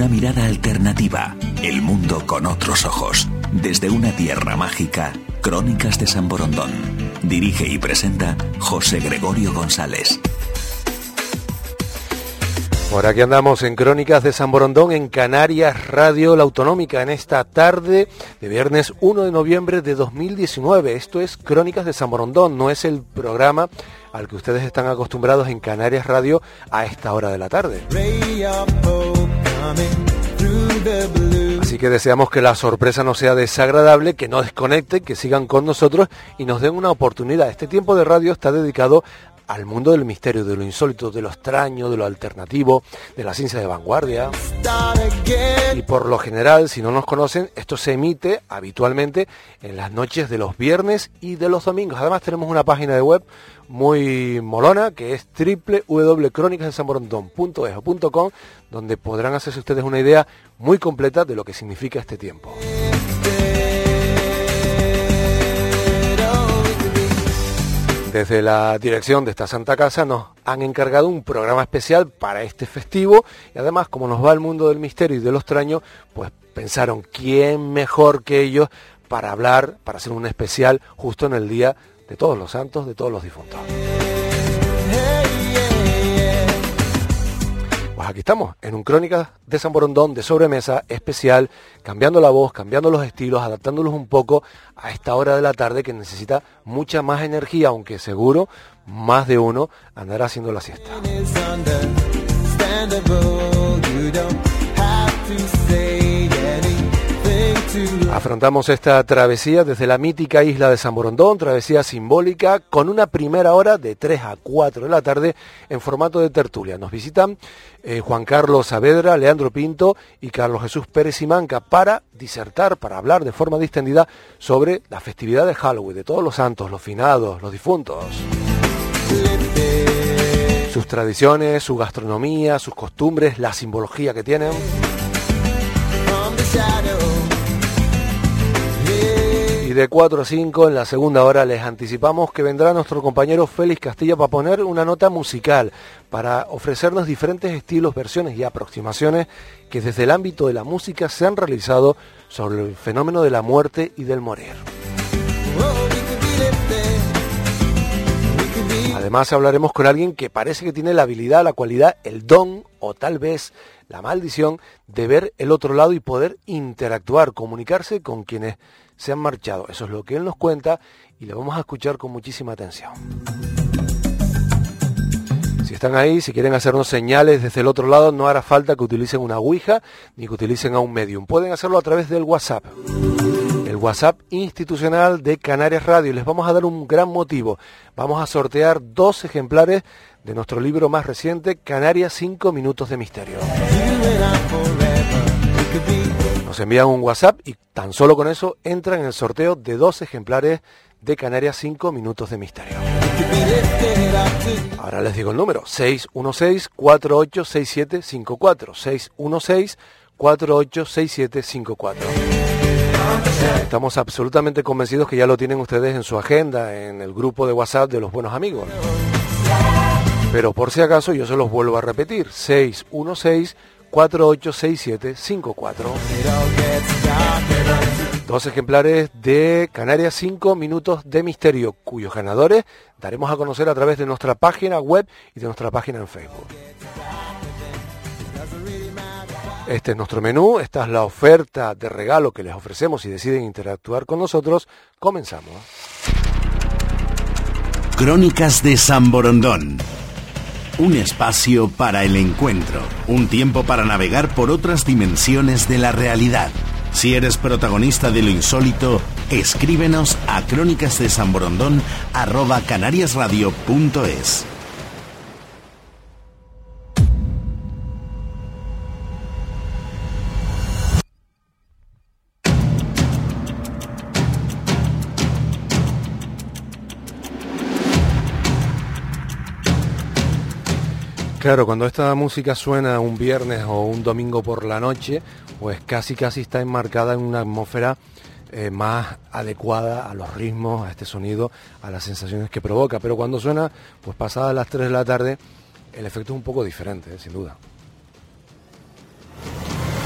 Una mirada alternativa, el mundo con otros ojos. Desde una tierra mágica, Crónicas de San Borondón. Dirige y presenta José Gregorio González. Por aquí andamos en Crónicas de San Borondón, en Canarias Radio, la autonómica, en esta tarde de viernes 1 de noviembre de 2019. Esto es Crónicas de San Borondón, no es el programa al que ustedes están acostumbrados en Canarias Radio a esta hora de la tarde. Así que deseamos que la sorpresa no sea desagradable, que no desconecten, que sigan con nosotros y nos den una oportunidad. Este tiempo de radio está dedicado al mundo del misterio, de lo insólito, de lo extraño, de lo alternativo, de la ciencia de vanguardia. Y por lo general, si no nos conocen, esto se emite habitualmente en las noches de los viernes y de los domingos. Además tenemos una página de web muy molona, que es www.cronicasdesanborondon.es.com, donde podrán hacerse ustedes una idea muy completa de lo que significa este tiempo. Desde la dirección de esta Santa Casa nos han encargado un programa especial para este festivo y además, como nos va el mundo del misterio y de lo extraño, pues pensaron quién mejor que ellos para hablar, para hacer un especial justo en el día de todos los santos, de todos los difuntos. Pues aquí estamos, en un Crónicas de San Borondón de sobremesa especial, cambiando la voz, cambiando los estilos, adaptándolos un poco a esta hora de la tarde que necesita mucha más energía, aunque seguro más de uno andará haciendo la siesta. Afrontamos esta travesía desde la mítica isla de San Borondón, travesía simbólica, con una primera hora de 3 a 4 de la tarde en formato de tertulia. Nos visitan Juan Carlos Saavedra, Leandro Pinto y Carlos Jesús Pérez Simanca para disertar, para hablar de forma distendida sobre la festividad de Halloween, de todos los santos, los finados, los difuntos. Sus tradiciones, su gastronomía, sus costumbres, la simbología que tienen. Y de 4 a 5 en la segunda hora les anticipamos que vendrá nuestro compañero Félix Castilla para poner una nota musical, para ofrecernos diferentes estilos, versiones y aproximaciones que desde el ámbito de la música se han realizado sobre el fenómeno de la muerte y del morir. Además hablaremos con alguien que parece que tiene la habilidad, la cualidad, el don o tal vez la maldición de ver el otro lado y poder interactuar, comunicarse con quienes se han marchado. Eso es lo que él nos cuenta y le vamos a escuchar con muchísima atención. Si están ahí, si quieren hacernos señales desde el otro lado, no hará falta que utilicen una ouija ni que utilicen a un medium. Pueden hacerlo a través del WhatsApp. El WhatsApp institucional de Canarias Radio. Y les vamos a dar un gran motivo. Vamos a sortear 2 ejemplares de nuestro libro más reciente, Canarias 5 Minutos de Misterio. Nos envían un WhatsApp y tan solo con eso entran en el sorteo de 2 ejemplares de Canarias 5 Minutos de Misterio. Ahora les digo el número, 616-486754, 616-486754. Estamos absolutamente convencidos que ya lo tienen ustedes en su agenda, en el grupo de WhatsApp de los buenos amigos. Pero por si acaso yo se los vuelvo a repetir, 616-486754. 2 ejemplares de Canarias 5 Minutos de Misterio, cuyos ganadores daremos a conocer a través de nuestra página web y de nuestra página en Facebook. Este es nuestro menú, esta es la oferta de regalo que les ofrecemos si deciden interactuar con nosotros. Comenzamos. Crónicas de San Borondón. Un espacio para el encuentro, un tiempo para navegar por otras dimensiones de la realidad. Si eres protagonista de lo insólito, escríbenos a crónicasdesanborondón@canariasradio.es. Claro, cuando esta música suena un viernes o un domingo por la noche, pues casi está enmarcada en una atmósfera más adecuada a los ritmos, a este sonido, a las sensaciones que provoca. Pero cuando suena, pues pasadas las 3 de la tarde, el efecto es un poco diferente, sin duda.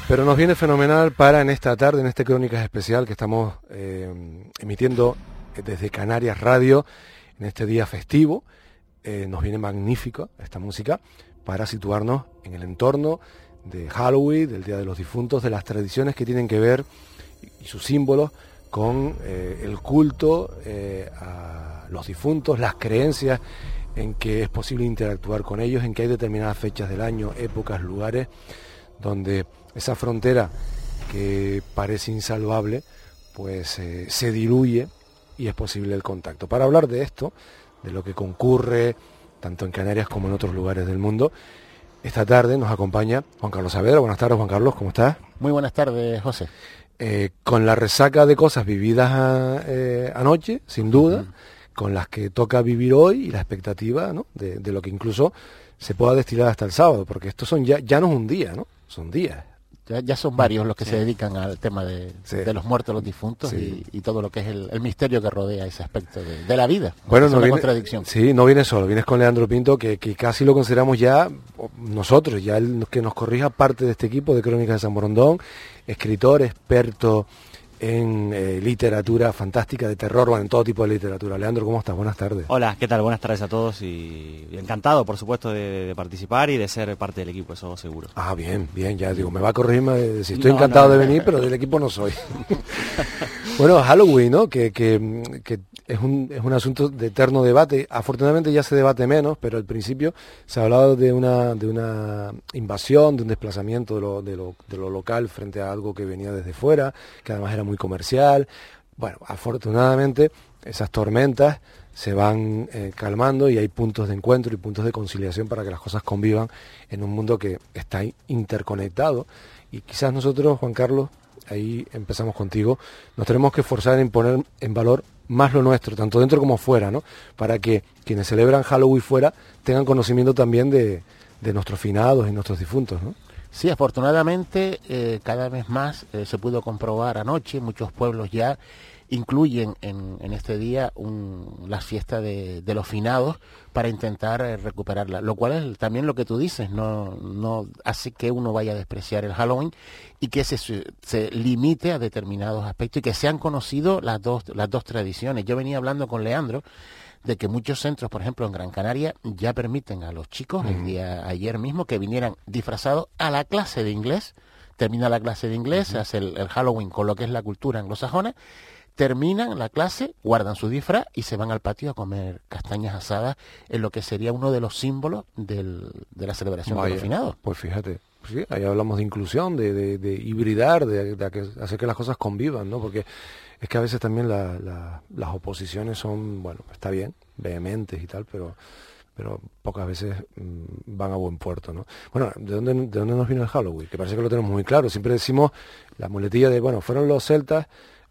Pero nos viene fenomenal para en esta tarde, en este Crónicas especial que estamos emitiendo desde Canarias Radio, en este día festivo. Nos viene magnífico esta música para situarnos en el entorno de Halloween, del Día de los Difuntos, de las tradiciones que tienen que ver y sus símbolos con el culto a los difuntos, las creencias en que es posible interactuar con ellos, en que hay determinadas fechas del año, épocas, lugares, donde esa frontera que parece insalvable, pues se diluye y es posible el contacto. Para hablar de esto, de lo que concurre tanto en Canarias como en otros lugares del mundo, esta tarde nos acompaña Juan Carlos Saavedra. Buenas tardes, Juan Carlos, ¿cómo estás? Muy buenas tardes, José. Con la resaca de cosas vividas anoche, sin duda, con las que toca vivir hoy y la expectativa, ¿no?, de lo que incluso se pueda destilar hasta el sábado, porque estos son ya no es un día, ¿no? Son días. Ya son varios los que se dedican al tema de los muertos, los difuntos, y todo lo que es el misterio que rodea ese aspecto de la vida. Bueno, es una contradicción. Sí, no viene solo, vienes con Leandro Pinto, que casi lo consideramos ya, nosotros, ya el que nos corrija, parte de este equipo de Crónicas de San Borondón, escritor, experto en literatura fantástica, de terror, bueno, en todo tipo de literatura. Leandro, ¿cómo estás? Buenas tardes. Hola, ¿qué tal? Buenas tardes a todos y encantado, por supuesto, de participar y de ser parte del equipo, eso seguro. Ah, bien, ya digo, me va a corregirme si estoy encantado de venir, pero del equipo no soy. Bueno, Halloween, ¿no? Que es un asunto de eterno debate. Afortunadamente ya se debate menos, pero al principio se ha hablado de una invasión, de un desplazamiento de lo local frente a algo que venía desde fuera, que además era muy comercial. Bueno, afortunadamente esas tormentas se van calmando y hay puntos de encuentro y puntos de conciliación para que las cosas convivan en un mundo que está interconectado. Y quizás nosotros, Juan Carlos, ahí empezamos contigo, nos tenemos que esforzar en poner en valor más lo nuestro, tanto dentro como fuera, ¿no? Para que quienes celebran Halloween fuera tengan conocimiento también de nuestros finados y nuestros difuntos, ¿no? Sí, afortunadamente cada vez más se pudo comprobar anoche, muchos pueblos ya incluyen en este día las fiestas de los finados para intentar recuperarla, lo cual es también lo que tú dices, no hace que uno vaya a despreciar el Halloween y que se limite a determinados aspectos y que sean conocidos las dos tradiciones. Yo venía hablando con Leandro de que muchos centros, por ejemplo en Gran Canaria, ya permiten a los chicos ayer mismo que vinieran disfrazados a la clase de inglés. Termina la clase de inglés, se hace el Halloween con lo que es la cultura anglosajona, terminan la clase, guardan su disfraz y se van al patio a comer castañas asadas en lo que sería uno de los símbolos de la celebración de los finados. Pues fíjate, sí, ahí hablamos de inclusión, de hibridar, de hacer que las cosas convivan, ¿no? Porque es que a veces también las oposiciones son, bueno, está bien, vehementes y tal, pero pocas veces van a buen puerto, ¿no? Bueno, ¿de dónde nos vino el Halloween? Que parece que lo tenemos muy claro. Siempre decimos la muletilla de, bueno, fueron los celtas,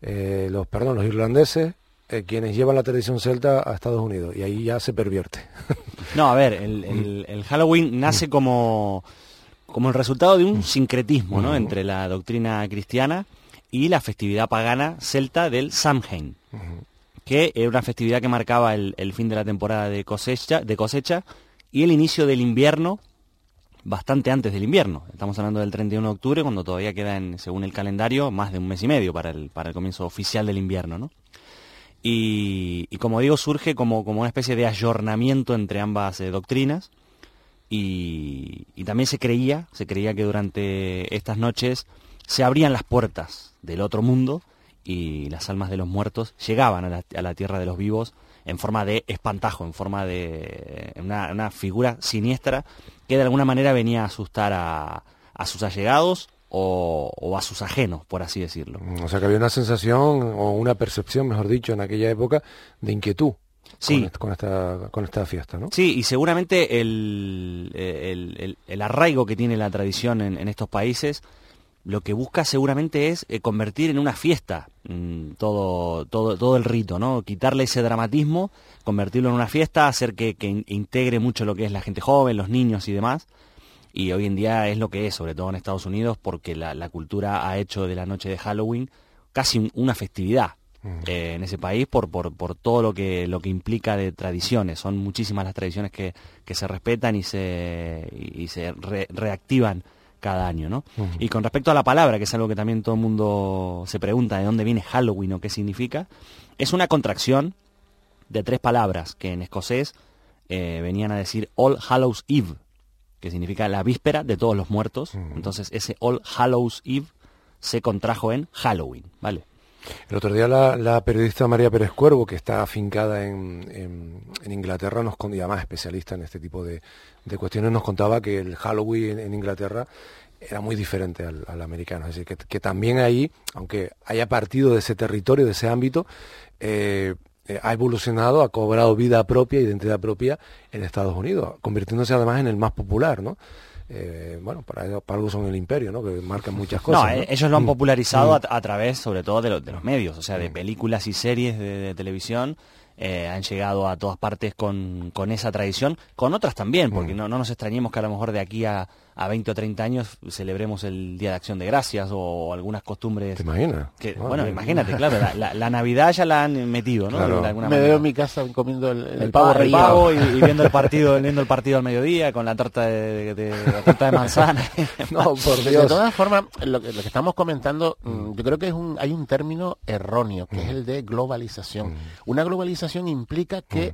los irlandeses, quienes llevan la tradición celta a Estados Unidos, y ahí ya se pervierte. No, a ver, el Halloween nace como el resultado de un sincretismo, ¿no?, entre la doctrina cristiana y la festividad pagana celta del Samhain, que era una festividad que marcaba el fin de la temporada de cosecha y el inicio del invierno, bastante antes del invierno. Estamos hablando del 31 de octubre, cuando todavía quedan, según el calendario, más de un mes y medio para el comienzo oficial del invierno, ¿no? Y como digo, surge como una especie de ayornamiento entre ambas doctrinas, y también se creía que durante estas noches se abrían las puertas del otro mundo y las almas de los muertos llegaban a la tierra de los vivos en forma de espantajo, en forma de una figura siniestra que de alguna manera venía a asustar a sus allegados o a sus ajenos, por así decirlo. O sea que había una sensación o una percepción, mejor dicho, en aquella época de inquietud. Sí, con esta fiesta, ¿no? Sí, y seguramente el arraigo que tiene la tradición en estos países lo que busca seguramente es convertir en una fiesta todo el rito, ¿no? Quitarle ese dramatismo, convertirlo en una fiesta, hacer que integre mucho lo que es la gente joven, los niños y demás. Y hoy en día es lo que es, sobre todo en Estados Unidos, porque la cultura ha hecho de la noche de Halloween casi una festividad en ese país por todo lo que implica de tradiciones. Son muchísimas las tradiciones que se respetan y se reactivan cada año, ¿no? Y con respecto a la palabra, que es algo que también todo el mundo se pregunta de dónde viene Halloween o qué significa, es una contracción de 3 palabras que en escocés venían a decir All Hallows Eve, que significa la víspera de todos los muertos. Entonces ese All Hallows Eve se contrajo en Halloween, ¿vale? El otro día la periodista María Pérez Cuervo, que está afincada en Inglaterra, y además especialista en este tipo de cuestiones, nos contaba que el Halloween en Inglaterra era muy diferente al americano. Es decir, que también ahí, aunque haya partido de ese territorio, de ese ámbito, ha evolucionado, ha cobrado vida propia, identidad propia en Estados Unidos, convirtiéndose además en el más popular, ¿no? Bueno, para algo son el imperio, ¿no? Que marcan muchas cosas. No, ellos lo han popularizado a través, sobre todo, de los medios, o sea, de películas y series de televisión. Han llegado a todas partes con esa tradición, con otras también, porque no nos extrañemos que a lo mejor de aquí a 20 o 30 años celebremos el Día de Acción de Gracias o algunas costumbres. ¿Te imaginas? Bueno, imagínate, claro, la Navidad ya la han metido, ¿no? Claro. De alguna Me manera. veo en mi casa comiendo el pavo pavo y viendo el partido al mediodía con la torta la torta de manzana. No, por De Dios. todas formas, lo que estamos comentando, yo creo que hay un término erróneo, que es el de globalización. Una globalización implica que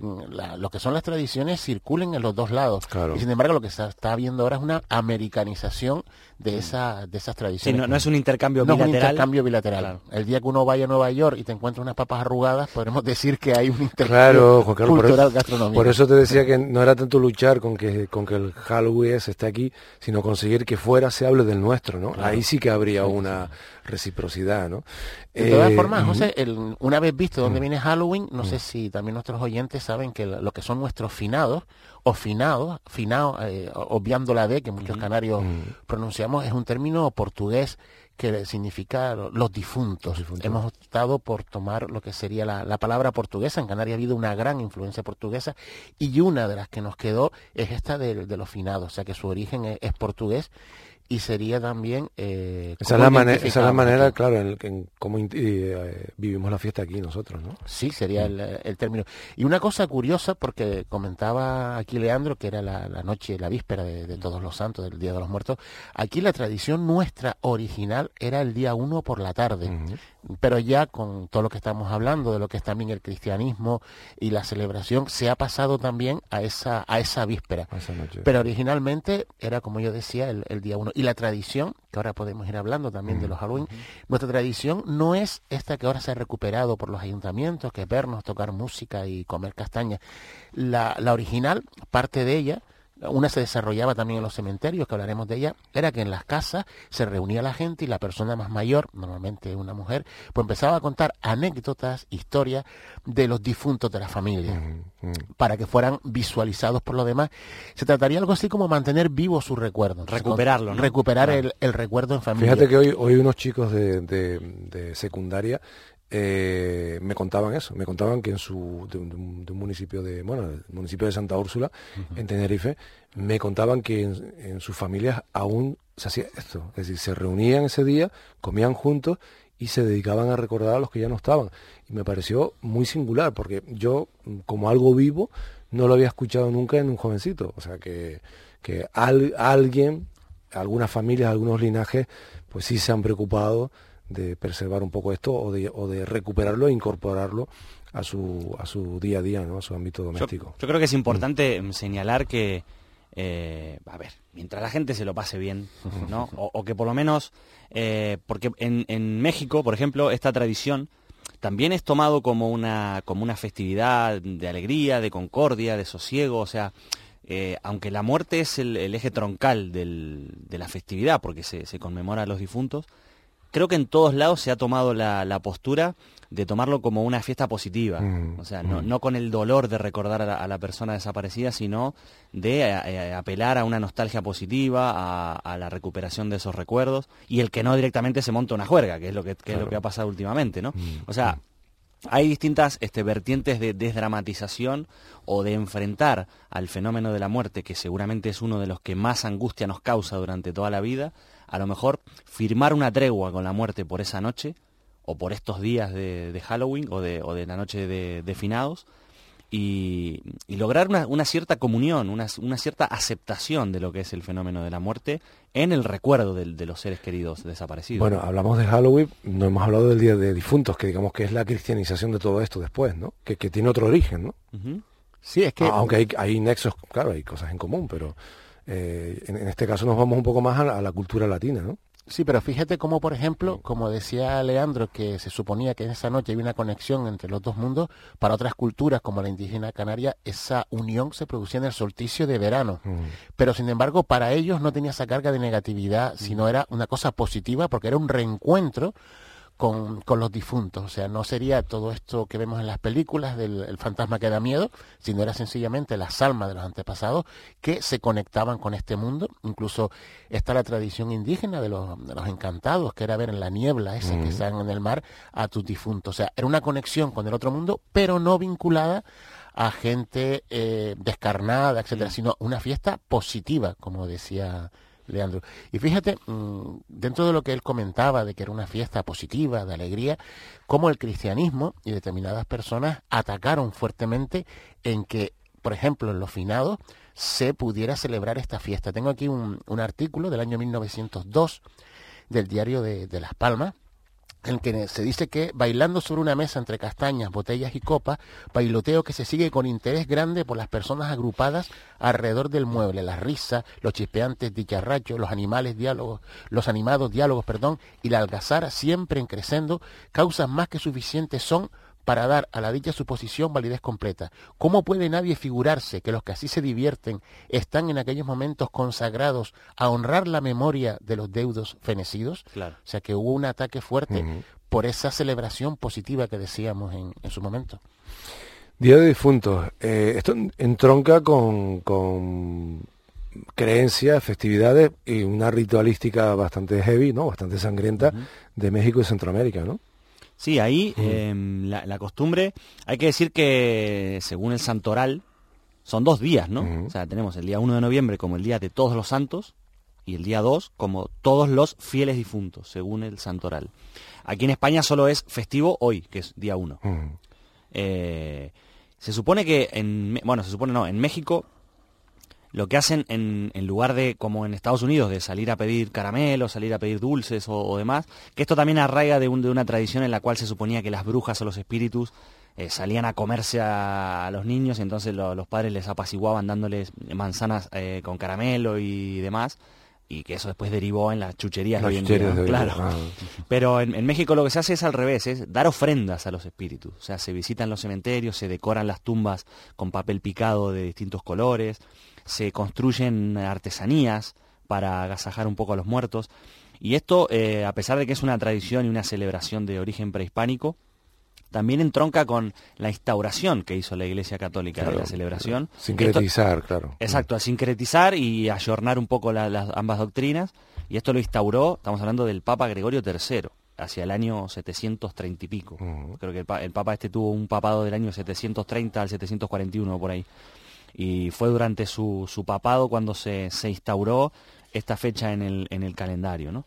lo que son las tradiciones circulen en los dos lados. Claro. Y sin embargo, lo que se está viendo ahora es una americanización de esas tradiciones. Sí, no es un intercambio No es bilateral. un intercambio bilateral. Claro. El día que uno vaya a Nueva York y te encuentra unas papas arrugadas, podremos decir que hay un intercambio Claro, Juan Carlos, cultural gastronómico. por eso te decía que no era tanto luchar con que el Halloween esté aquí, sino conseguir que fuera se hable del nuestro, ¿no? Claro. Ahí sí que habría una reciprocidad, ¿no? De todas formas, José, una vez visto dónde viene Halloween, no sé si también nuestros oyentes saben que lo que son nuestros finados, o finados, obviando la D, que muchos canarios pronunciamos, es un término portugués que significa los difuntos. Hemos optado por tomar lo que sería la palabra portuguesa. En Canarias ha habido una gran influencia portuguesa y una de las que nos quedó es esta de los finados, o sea que su origen es portugués. Y sería también... esa es la manera, aquí, claro, en cómo vivimos la fiesta aquí nosotros, ¿no? Sí, sería el término. Y una cosa curiosa, porque comentaba aquí Leandro, que era la noche, la víspera de Todos los Santos, del Día de los Muertos. Aquí la tradición nuestra original era el día 1 por la tarde. Pero ya con todo lo que estamos hablando, de lo que es también el cristianismo y la celebración, se ha pasado también a esa víspera. A esa noche. Pero originalmente era, como yo decía, el día 1. Y la tradición, que ahora podemos ir hablando también de los Halloween, nuestra tradición no es esta que ahora se ha recuperado por los ayuntamientos, que es vernos, tocar música y comer castañas. La original, parte de ella, una se desarrollaba también en los cementerios, que hablaremos de ella, era que en las casas se reunía la gente y la persona más mayor, normalmente una mujer, pues empezaba a contar anécdotas, historias de los difuntos de la familia, para que fueran visualizados por los demás. Se trataría algo así como mantener vivo su recuerdo. Recuperarlo, ¿no? Recuperar el recuerdo en familia. Fíjate que hoy unos chicos de secundaria me contaban eso, me contaban que de un municipio el municipio de Santa Úrsula, en Tenerife, me contaban que en sus familias aún se hacía esto, es decir, se reunían ese día, comían juntos y se dedicaban a recordar a los que ya no estaban. Y me pareció muy singular, porque yo, como algo vivo, no lo había escuchado nunca en un jovencito. O sea, que alguien, algunas familias, algunos linajes, pues sí se han preocupado de preservar un poco esto o de recuperarlo e incorporarlo a su día a día, ¿no? A su ámbito doméstico. Yo creo que es importante señalar que, mientras la gente se lo pase bien, ¿no? o que por lo menos, porque en México, por ejemplo, esta tradición también es tomado como una festividad de alegría, de concordia, de sosiego, o sea, aunque la muerte es el eje troncal de la festividad, porque se conmemora a los difuntos, creo que en todos lados se ha tomado la postura de tomarlo como una fiesta positiva, o sea, no con el dolor de recordar a la persona desaparecida, sino de apelar a una nostalgia positiva, a la recuperación de esos recuerdos, y el que no directamente se monta una juerga, que es lo que ha pasado últimamente, ¿no? O sea, hay distintas vertientes de desdramatización o de enfrentar al fenómeno de la muerte, que seguramente es uno de los que más angustia nos causa durante toda la vida. A lo mejor firmar una tregua con la muerte por esa noche, o por estos días de Halloween, o de la noche de finados, y lograr una cierta comunión, una cierta aceptación de lo que es el fenómeno de la muerte en el recuerdo de los seres queridos desaparecidos. Bueno, hablamos de Halloween, no hemos hablado del Día de Difuntos, que digamos que es la cristianización de todo esto después, ¿no? Que tiene otro origen, ¿no? Uh-huh. Sí, es que... Aunque hay nexos, claro, hay cosas en común, pero en este caso nos vamos un poco más a la cultura latina, ¿no? Sí, pero fíjate cómo, por ejemplo, como decía Leandro, que se suponía que en esa noche había una conexión entre los dos mundos, para otras culturas como la indígena canaria, esa unión se producía en el solsticio de verano. Pero sin embargo, para ellos no tenía esa carga de negatividad, sino era una cosa positiva, porque era un reencuentro con los difuntos. O sea, no sería todo esto que vemos en las películas del el fantasma que da miedo, sino era sencillamente las almas de los antepasados que se conectaban con este mundo. Incluso está la tradición indígena de los encantados, que era ver en la niebla esa que salen en el mar a tus difuntos. O sea, era una conexión con el otro mundo, pero no vinculada a gente descarnada, etcétera, sino una fiesta positiva, como decía Leandro. Y fíjate, dentro de lo que él comentaba, de que era una fiesta positiva, de alegría, cómo el cristianismo y determinadas personas atacaron fuertemente en que, por ejemplo, en los finados se pudiera celebrar esta fiesta. Tengo aquí un artículo del año 1902 del diario de Las Palmas, en que se dice que bailando sobre una mesa entre castañas, botellas y copas, bailoteo que se sigue con interés grande por las personas agrupadas alrededor del mueble, las risas, los chispeantes dicharrachos, los animados diálogos, y la algazara siempre en crescendo, causas más que suficientes son para dar a la dicha suposición validez completa. ¿Cómo puede nadie figurarse que los que así se divierten están en aquellos momentos consagrados a honrar la memoria de los deudos fenecidos? Claro. O sea que hubo un ataque fuerte por esa celebración positiva que decíamos en su momento. Día de Difuntos. Esto entronca con creencias, festividades y una ritualística bastante heavy, ¿no? Bastante sangrienta de México y Centroamérica, ¿no? Sí, ahí la costumbre, hay que decir que según el santoral, son 2 días, ¿no? O sea, tenemos el día 1 de noviembre como el día de todos los santos y el día 2 como todos los fieles difuntos, según el santoral. Aquí en España solo es festivo hoy, que es día 1. Se supone que, en México, lo que hacen en lugar de, como en Estados Unidos, de salir a pedir caramelos, salir a pedir dulces o demás, que esto también arraiga de una tradición en la cual se suponía que las brujas o los espíritus salían a comerse a los niños y entonces los padres les apaciguaban dándoles manzanas con caramelo y demás, y que eso después derivó en las chucherías de hoy en día, ¿no? Claro. Pero en México lo que se hace es al revés, es dar ofrendas a los espíritus. O sea, se visitan los cementerios, se decoran las tumbas con papel picado de distintos colores, se construyen artesanías para agasajar un poco a los muertos. Y esto, a pesar de que es una tradición y una celebración de origen prehispánico, también entronca con la instauración que hizo la Iglesia Católica de la celebración. Sincretizar, claro. Exacto, a sincretizar y ayornar un poco las ambas doctrinas. Y esto lo instauró, estamos hablando del Papa Gregorio III, hacia el año 730 y pico. Creo que el Papa tuvo un papado del año 730 al 741, por ahí. Y fue durante su papado cuando se instauró esta fecha en el calendario, ¿no?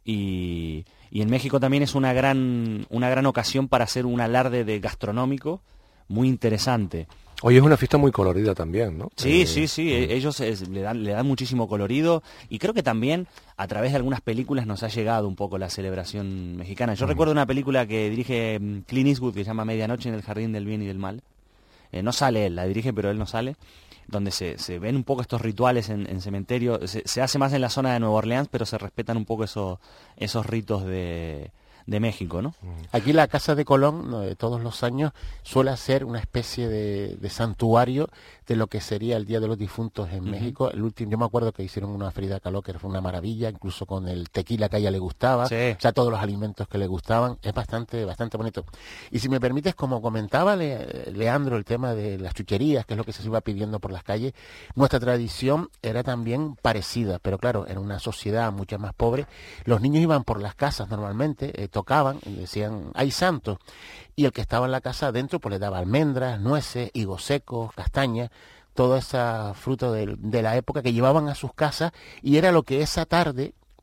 Y en México también es una gran ocasión para hacer un alarde gastronómico muy interesante. Hoy es una fiesta muy colorida también, ¿no? Sí. Ellos le dan muchísimo colorido y creo que también a través de algunas películas nos ha llegado un poco la celebración mexicana. Yo recuerdo una película que dirige Clint Eastwood que se llama Medianoche en el Jardín del Bien y del Mal. No sale él, la dirige, pero él no sale, donde se ven un poco estos rituales en cementerio. Se hace más en la zona de Nueva Orleans, pero se respetan un poco esos ritos de México, ¿no? Aquí la Casa de Colón, todos los años, suele ser una especie de santuario de lo que sería el Día de los Difuntos en México. El último, yo me acuerdo que hicieron una Frida Kahlo que fue una maravilla, incluso con el tequila que a ella le gustaba, sí. O sea, todos los alimentos que le gustaban. Es bastante bonito. Y si me permites, como comentaba Leandro, el tema de las chucherías, que es lo que se iba pidiendo por las calles, nuestra tradición era también parecida, pero claro, en una sociedad mucho más pobre, los niños iban por las casas normalmente, tocaban y decían, hay santos, y el que estaba en la casa adentro pues le daba almendras, nueces, higos secos, castañas, todo ese fruto de la época que llevaban a sus casas, y era lo que esa tarde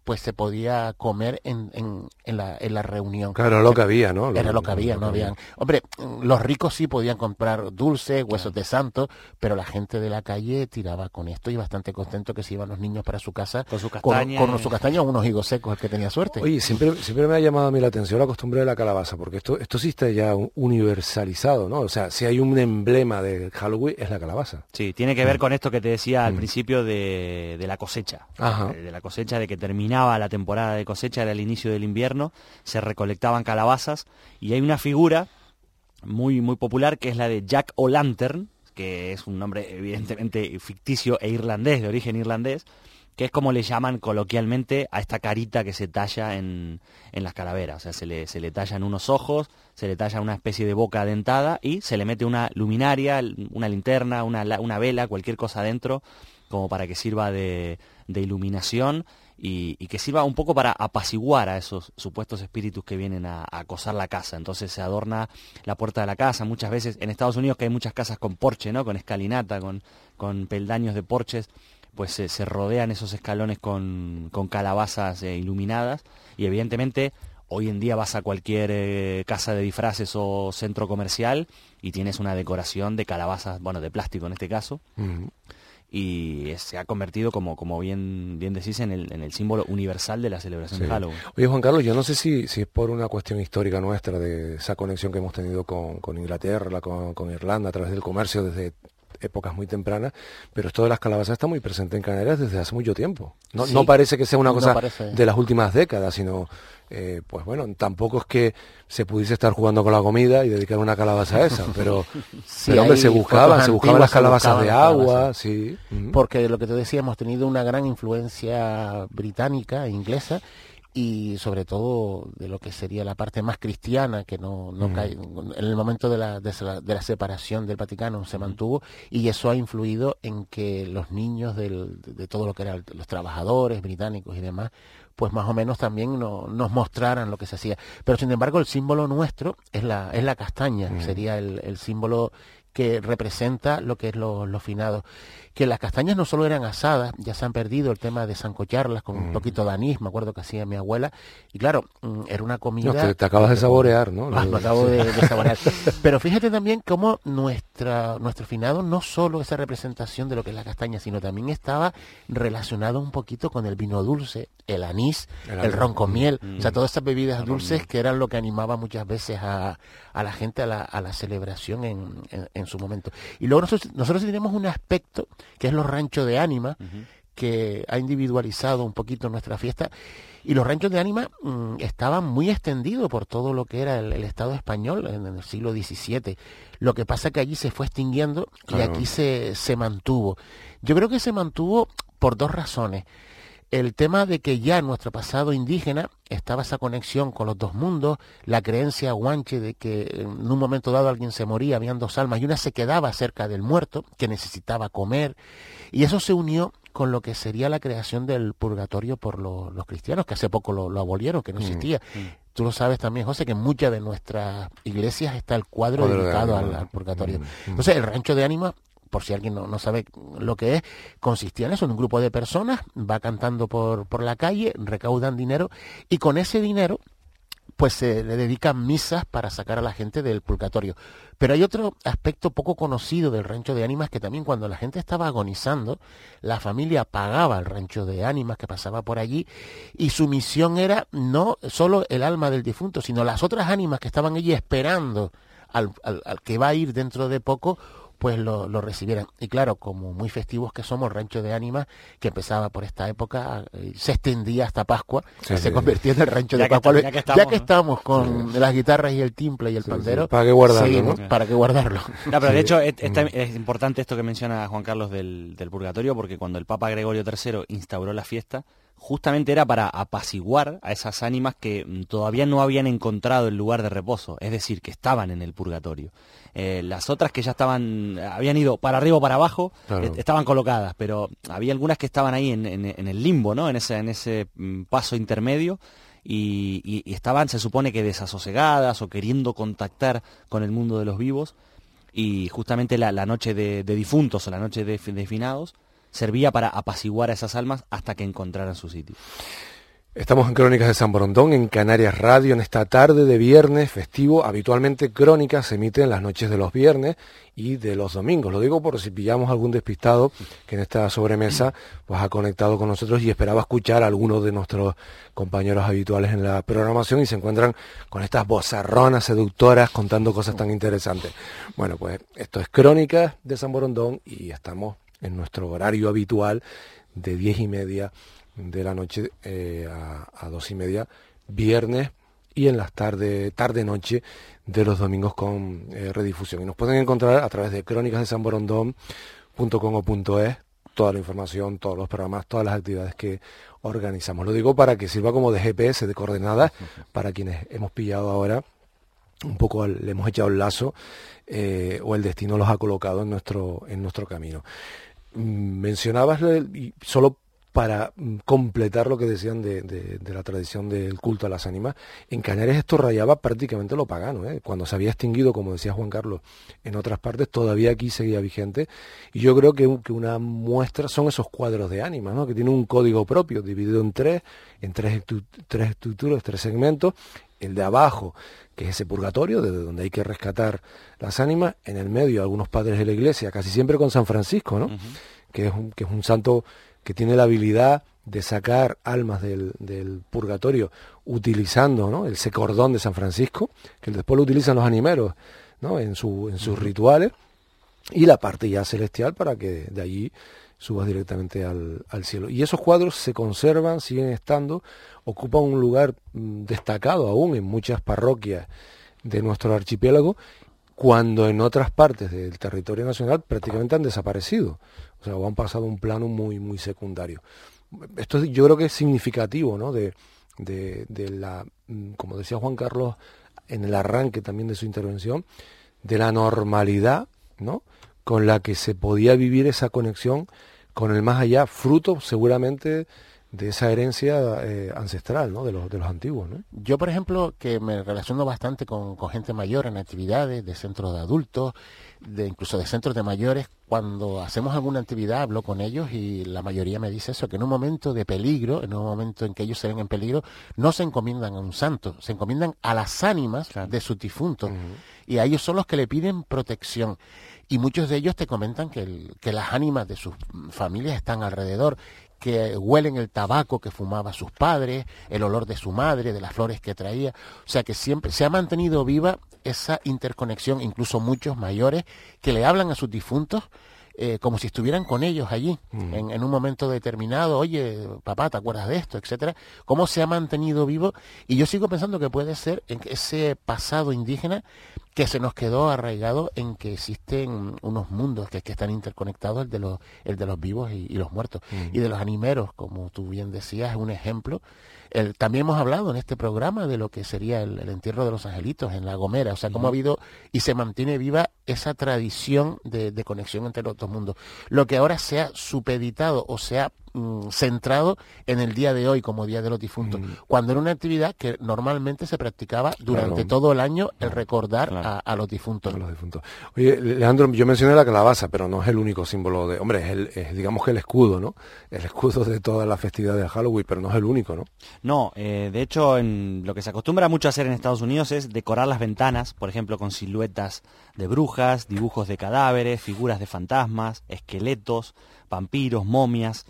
pues se podía comer en la reunión. Claro, lo que había, ¿no? Era lo que había, no habían... Hombre, los ricos sí podían comprar dulces, huesos de santo, pero la gente de la calle tiraba con esto y bastante contento que se iban los niños para su casa con su castaña, con su castaña o unos higos secos, el que tenía suerte. Oye, siempre me ha llamado a mí la atención la costumbre de la calabaza, porque esto sí está ya universalizado, ¿no? O sea, si hay un emblema de Halloween es la calabaza. Sí, tiene que ver con esto que te decía al principio de la cosecha. Ajá. De la cosecha, de que terminaba la temporada de cosecha, era el inicio del invierno, se recolectaban calabazas y hay una figura muy, muy popular que es la de Jack O'Lantern, que es un nombre evidentemente ficticio e irlandés, de origen irlandés, que es como le llaman coloquialmente a esta carita que se talla en las calaveras. O sea, se le tallan unos ojos, se le talla una especie de boca dentada y se le mete una luminaria, una linterna, una vela, cualquier cosa adentro, como para que sirva de iluminación y que sirva un poco para apaciguar a esos supuestos espíritus que vienen a acosar la casa. Entonces se adorna la puerta de la casa, muchas veces en Estados Unidos, que hay muchas casas con porche, ¿no? Con escalinata, con peldaños de porches, pues se rodean esos escalones con calabazas iluminadas y evidentemente hoy en día vas a cualquier casa de disfraces o centro comercial y tienes una decoración de calabazas, bueno, de plástico en este caso. Y se ha convertido, como bien decís, en el símbolo universal de la celebración de Halloween. Oye, Juan Carlos, yo no sé si es por una cuestión histórica nuestra, de esa conexión que hemos tenido con Inglaterra, con Irlanda, a través del comercio desde épocas muy tempranas, pero esto de las calabazas está muy presente en Canarias desde hace mucho tiempo. No, sí, no parece que sea una cosa de las últimas décadas, sino... pues bueno, tampoco es que se pudiese estar jugando con la comida y dedicar una calabaza a esa, pero, sí, pero hombre, se buscaban las calabazas de agua, sí. Porque lo que te decía, hemos tenido una gran influencia británica e inglesa y sobre todo de lo que sería la parte más cristiana, que no cae, en el momento de la separación del Vaticano se mantuvo, y eso ha influido en que los niños de todo lo que eran los trabajadores británicos y demás, pues más o menos también nos mostraran lo que se hacía. Pero sin embargo el símbolo nuestro es la castaña, sería el símbolo que representa lo que es los finados. Que las castañas no solo eran asadas, ya se han perdido el tema de sancocharlas con un poquito de anís, me acuerdo que hacía mi abuela, y claro, era una comida... No, te acabas de saborear, ¿no? Lo acabo de saborear. Pero fíjate también cómo nuestro finado no solo esa representación de lo que es la castaña, sino también estaba relacionado un poquito con el vino dulce, el anís, el ron con miel, o sea, todas esas bebidas dulces que eran lo que animaba muchas veces a la gente a la celebración en su momento. Y luego nosotros tenemos un aspecto que es los ranchos de ánima, que ha individualizado un poquito nuestra fiesta, y los ranchos de ánima estaban muy extendidos por todo lo que era el Estado español en el siglo XVII. Lo que pasa es que allí se fue extinguiendo y aquí se mantuvo. Yo creo que se mantuvo por dos razones. El tema de que ya en nuestro pasado indígena estaba esa conexión con los dos mundos, la creencia guanche de que en un momento dado alguien se moría, habían dos almas y una se quedaba cerca del muerto, que necesitaba comer, y eso se unió con lo que sería la creación del purgatorio por los cristianos, que hace poco lo abolieron, que no existía. Tú lo sabes también, José, que en muchas de nuestras iglesias está el cuadro dedicado al purgatorio. Entonces, el rancho de ánima, por si alguien no sabe lo que es, consistía en eso, en un grupo de personas, va cantando por la calle, recaudan dinero, y con ese dinero pues se le dedican misas para sacar a la gente del purgatorio. Pero hay otro aspecto poco conocido del rancho de ánimas, que también cuando la gente estaba agonizando, la familia pagaba el rancho de ánimas que pasaba por allí, y su misión era no solo el alma del difunto, sino las otras ánimas que estaban allí esperando al que va a ir dentro de poco, pues lo recibieran. Y claro, como muy festivos que somos, el rancho de ánimas, que empezaba por esta época, se extendía hasta Pascua, se convirtió en el rancho de Pascua. Ya que estamos con las guitarras y el timple y el pandero, ¿para qué guardarlo? Seguimos, ¿para qué guardarlo? No, pero de hecho es importante esto que menciona Juan Carlos del purgatorio, porque cuando el Papa Gregorio III instauró la fiesta, justamente era para apaciguar a esas ánimas que todavía no habían encontrado el lugar de reposo, es decir, que estaban en el purgatorio. Las otras que ya habían ido para arriba o para abajo, estaban colocadas, pero había algunas que estaban ahí en el limbo, ¿no? En ese paso intermedio, y estaban, se supone que desasosegadas o queriendo contactar con el mundo de los vivos, y justamente la noche de difuntos o la noche de finados servía para apaciguar a esas almas hasta que encontraran su sitio. Estamos en Crónicas de San Borondón, en Canarias Radio, en esta tarde de viernes festivo. Habitualmente Crónicas se emite en las noches de los viernes y de los domingos. Lo digo por si pillamos algún despistado que en esta sobremesa pues ha conectado con nosotros y esperaba escuchar a algunos de nuestros compañeros habituales en la programación y se encuentran con estas vozarronas seductoras contando cosas tan interesantes. Bueno, pues esto es Crónicas de San Borondón y estamos en nuestro horario habitual de 10:30 de la noche a 2:30 viernes y en las tarde-noche de los domingos con redifusión. Y nos pueden encontrar a través de crónicasdesanborondón.com o .es, toda la información, todos los programas, todas las actividades que organizamos. Lo digo para que sirva como de GPS, de coordenadas, para quienes hemos pillado ahora, un poco le hemos echado el lazo o el destino los ha colocado en nuestro camino. Mencionabas, y solo para completar lo que decían de la tradición del culto a las ánimas, en Canarias esto rayaba prácticamente lo pagano, cuando se había extinguido, como decía Juan Carlos, en otras partes, todavía aquí seguía vigente, y yo creo que una muestra son esos cuadros de ánimas, ¿no? Que tienen un código propio, dividido en tres estructuras, 3 segmentos, el de abajo, que es ese purgatorio, desde donde hay que rescatar las ánimas, en el medio algunos padres de la iglesia, casi siempre con San Francisco, ¿no? Que es un santo que tiene la habilidad de sacar almas del purgatorio utilizando, ¿no?, ese cordón de San Francisco, que después lo utilizan los animeros, ¿no?, en sus rituales, y la parte ya celestial para que de allí subas directamente al cielo. Y esos cuadros se conservan, siguen estando, ocupan un lugar destacado aún en muchas parroquias de nuestro archipiélago, cuando en otras partes del territorio nacional prácticamente han desaparecido, o sea, o han pasado a un plano muy, muy secundario. Esto yo creo que es significativo, ¿no?, de la, como decía Juan Carlos en el arranque también de su intervención, de la normalidad, ¿no?, con la que se podía vivir esa conexión con el más allá, fruto seguramente de esa herencia ancestral, ¿no?, de los antiguos, ¿no? Yo, por ejemplo, que me relaciono bastante con gente mayor en actividades de centros de adultos, incluso de centros de mayores, cuando hacemos alguna actividad hablo con ellos y la mayoría me dice eso, que en un momento de peligro, en un momento en que ellos se ven en peligro, no se encomiendan a un santo, se encomiendan a las ánimas de sus difuntos, y a ellos son los que le piden protección. Y muchos de ellos te comentan que las ánimas de sus familias están alrededor, que huelen el tabaco que fumaba sus padres, el olor de su madre, de las flores que traía. O sea que siempre se ha mantenido viva esa interconexión, incluso muchos mayores que le hablan a sus difuntos como si estuvieran con ellos allí, en un momento determinado. Oye, papá, ¿te acuerdas de esto?, etcétera. Cómo se ha mantenido vivo, y yo sigo pensando que puede ser en ese pasado indígena que se nos quedó arraigado en que existen unos mundos que están interconectados, el de los vivos y los muertos. Y de los animeros, como tú bien decías, es un ejemplo. También hemos hablado en este programa de lo que sería el entierro de los angelitos en La Gomera, o sea, cómo ha habido y se mantiene viva esa tradición de conexión entre los dos mundos. Lo que ahora se ha supeditado o se ha centrado en el día de hoy como Día de los Difuntos, cuando era una actividad que normalmente se practicaba durante todo el año, el recordar a los difuntos. Oye, Leandro, yo mencioné la calabaza, pero no es el único símbolo de... Hombre, es digamos que el escudo, ¿no? El escudo de todas las festividades de Halloween, pero no es el único, ¿no? No, de hecho, lo que se acostumbra mucho a hacer en Estados Unidos es decorar las ventanas, por ejemplo, con siluetas de brujas, dibujos de cadáveres, figuras de fantasmas, esqueletos, vampiros, momias...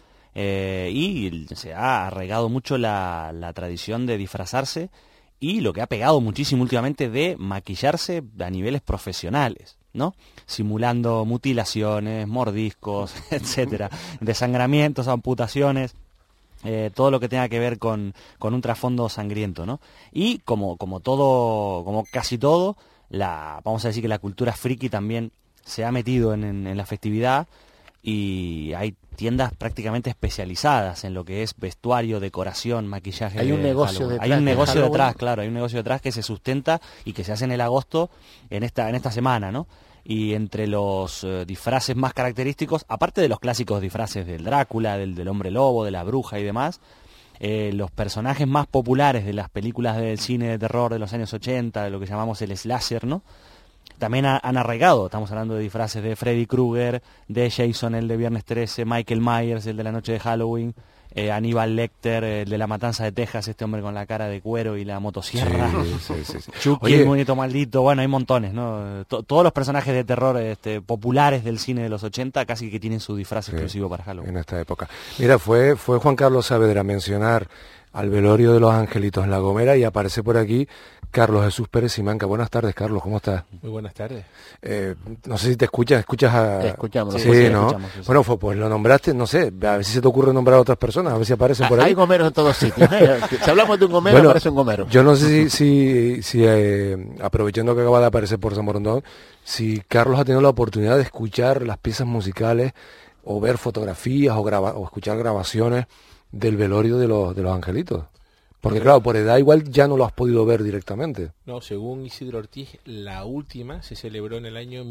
y se ha arraigado mucho la tradición de disfrazarse y lo que ha pegado muchísimo últimamente de maquillarse a niveles profesionales, ¿no? Simulando mutilaciones, mordiscos, etcétera, desangramientos, amputaciones, todo lo que tenga que ver con un trasfondo sangriento, ¿no? Y como casi todo, vamos a decir que la cultura friki también se ha metido en la festividad. Y hay tiendas prácticamente especializadas en lo que es vestuario, decoración, maquillaje. Hay un negocio detrás. Hay un negocio detrás, claro, hay un negocio detrás que se sustenta y que se hace en el agosto en esta semana, ¿no? Y entre los disfraces más característicos, aparte de los clásicos disfraces del Drácula, del hombre lobo, de la bruja y demás, los personajes más populares de las películas del cine de terror de los años 80, de lo que llamamos el slasher, ¿no?, también han arraigado. Estamos hablando de disfraces de Freddy Krueger, de Jason, el de Viernes 13, Michael Myers, el de la noche de Halloween, Aníbal Lecter, el de La Matanza de Texas, este hombre con la cara de cuero y la motosierra. Sí. Chucky, el muñeco maldito, bueno, hay montones, ¿no? Todos los personajes de terror populares del cine de los 80 casi que tienen su disfraz exclusivo para Halloween. En esta época. Mira, fue Juan Carlos Saavedra a mencionar al velorio de los Angelitos en La Gomera y aparece por aquí Carlos Jesús Pérez Simanca. Buenas tardes, Carlos, ¿cómo estás? Muy buenas tardes. No sé si te escuchas a... Escuchamos. Sí, ¿no? Escuchamos, sí. Bueno, pues lo nombraste, no sé, a ver si se te ocurre nombrar a otras personas, a ver si aparecen por ahí. Hay gomeros en todos sitios. Si hablamos de un gomero, Bueno, aparece un gomero. Yo no sé si aprovechando que acaba de aparecer por San Borondón, si Carlos ha tenido la oportunidad de escuchar las piezas musicales o ver fotografías o escuchar grabaciones del velorio de los Angelitos. Porque claro, por edad igual ya no lo has podido ver directamente. No, según Isidro Ortiz, la última se celebró en el año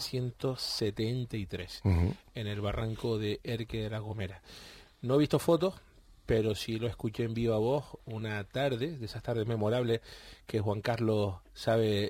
1973, en el barranco de Erque de La Gomera. No he visto fotos, pero sí lo escuché en viva voz una tarde, de esas tardes memorables que Juan Carlos sabe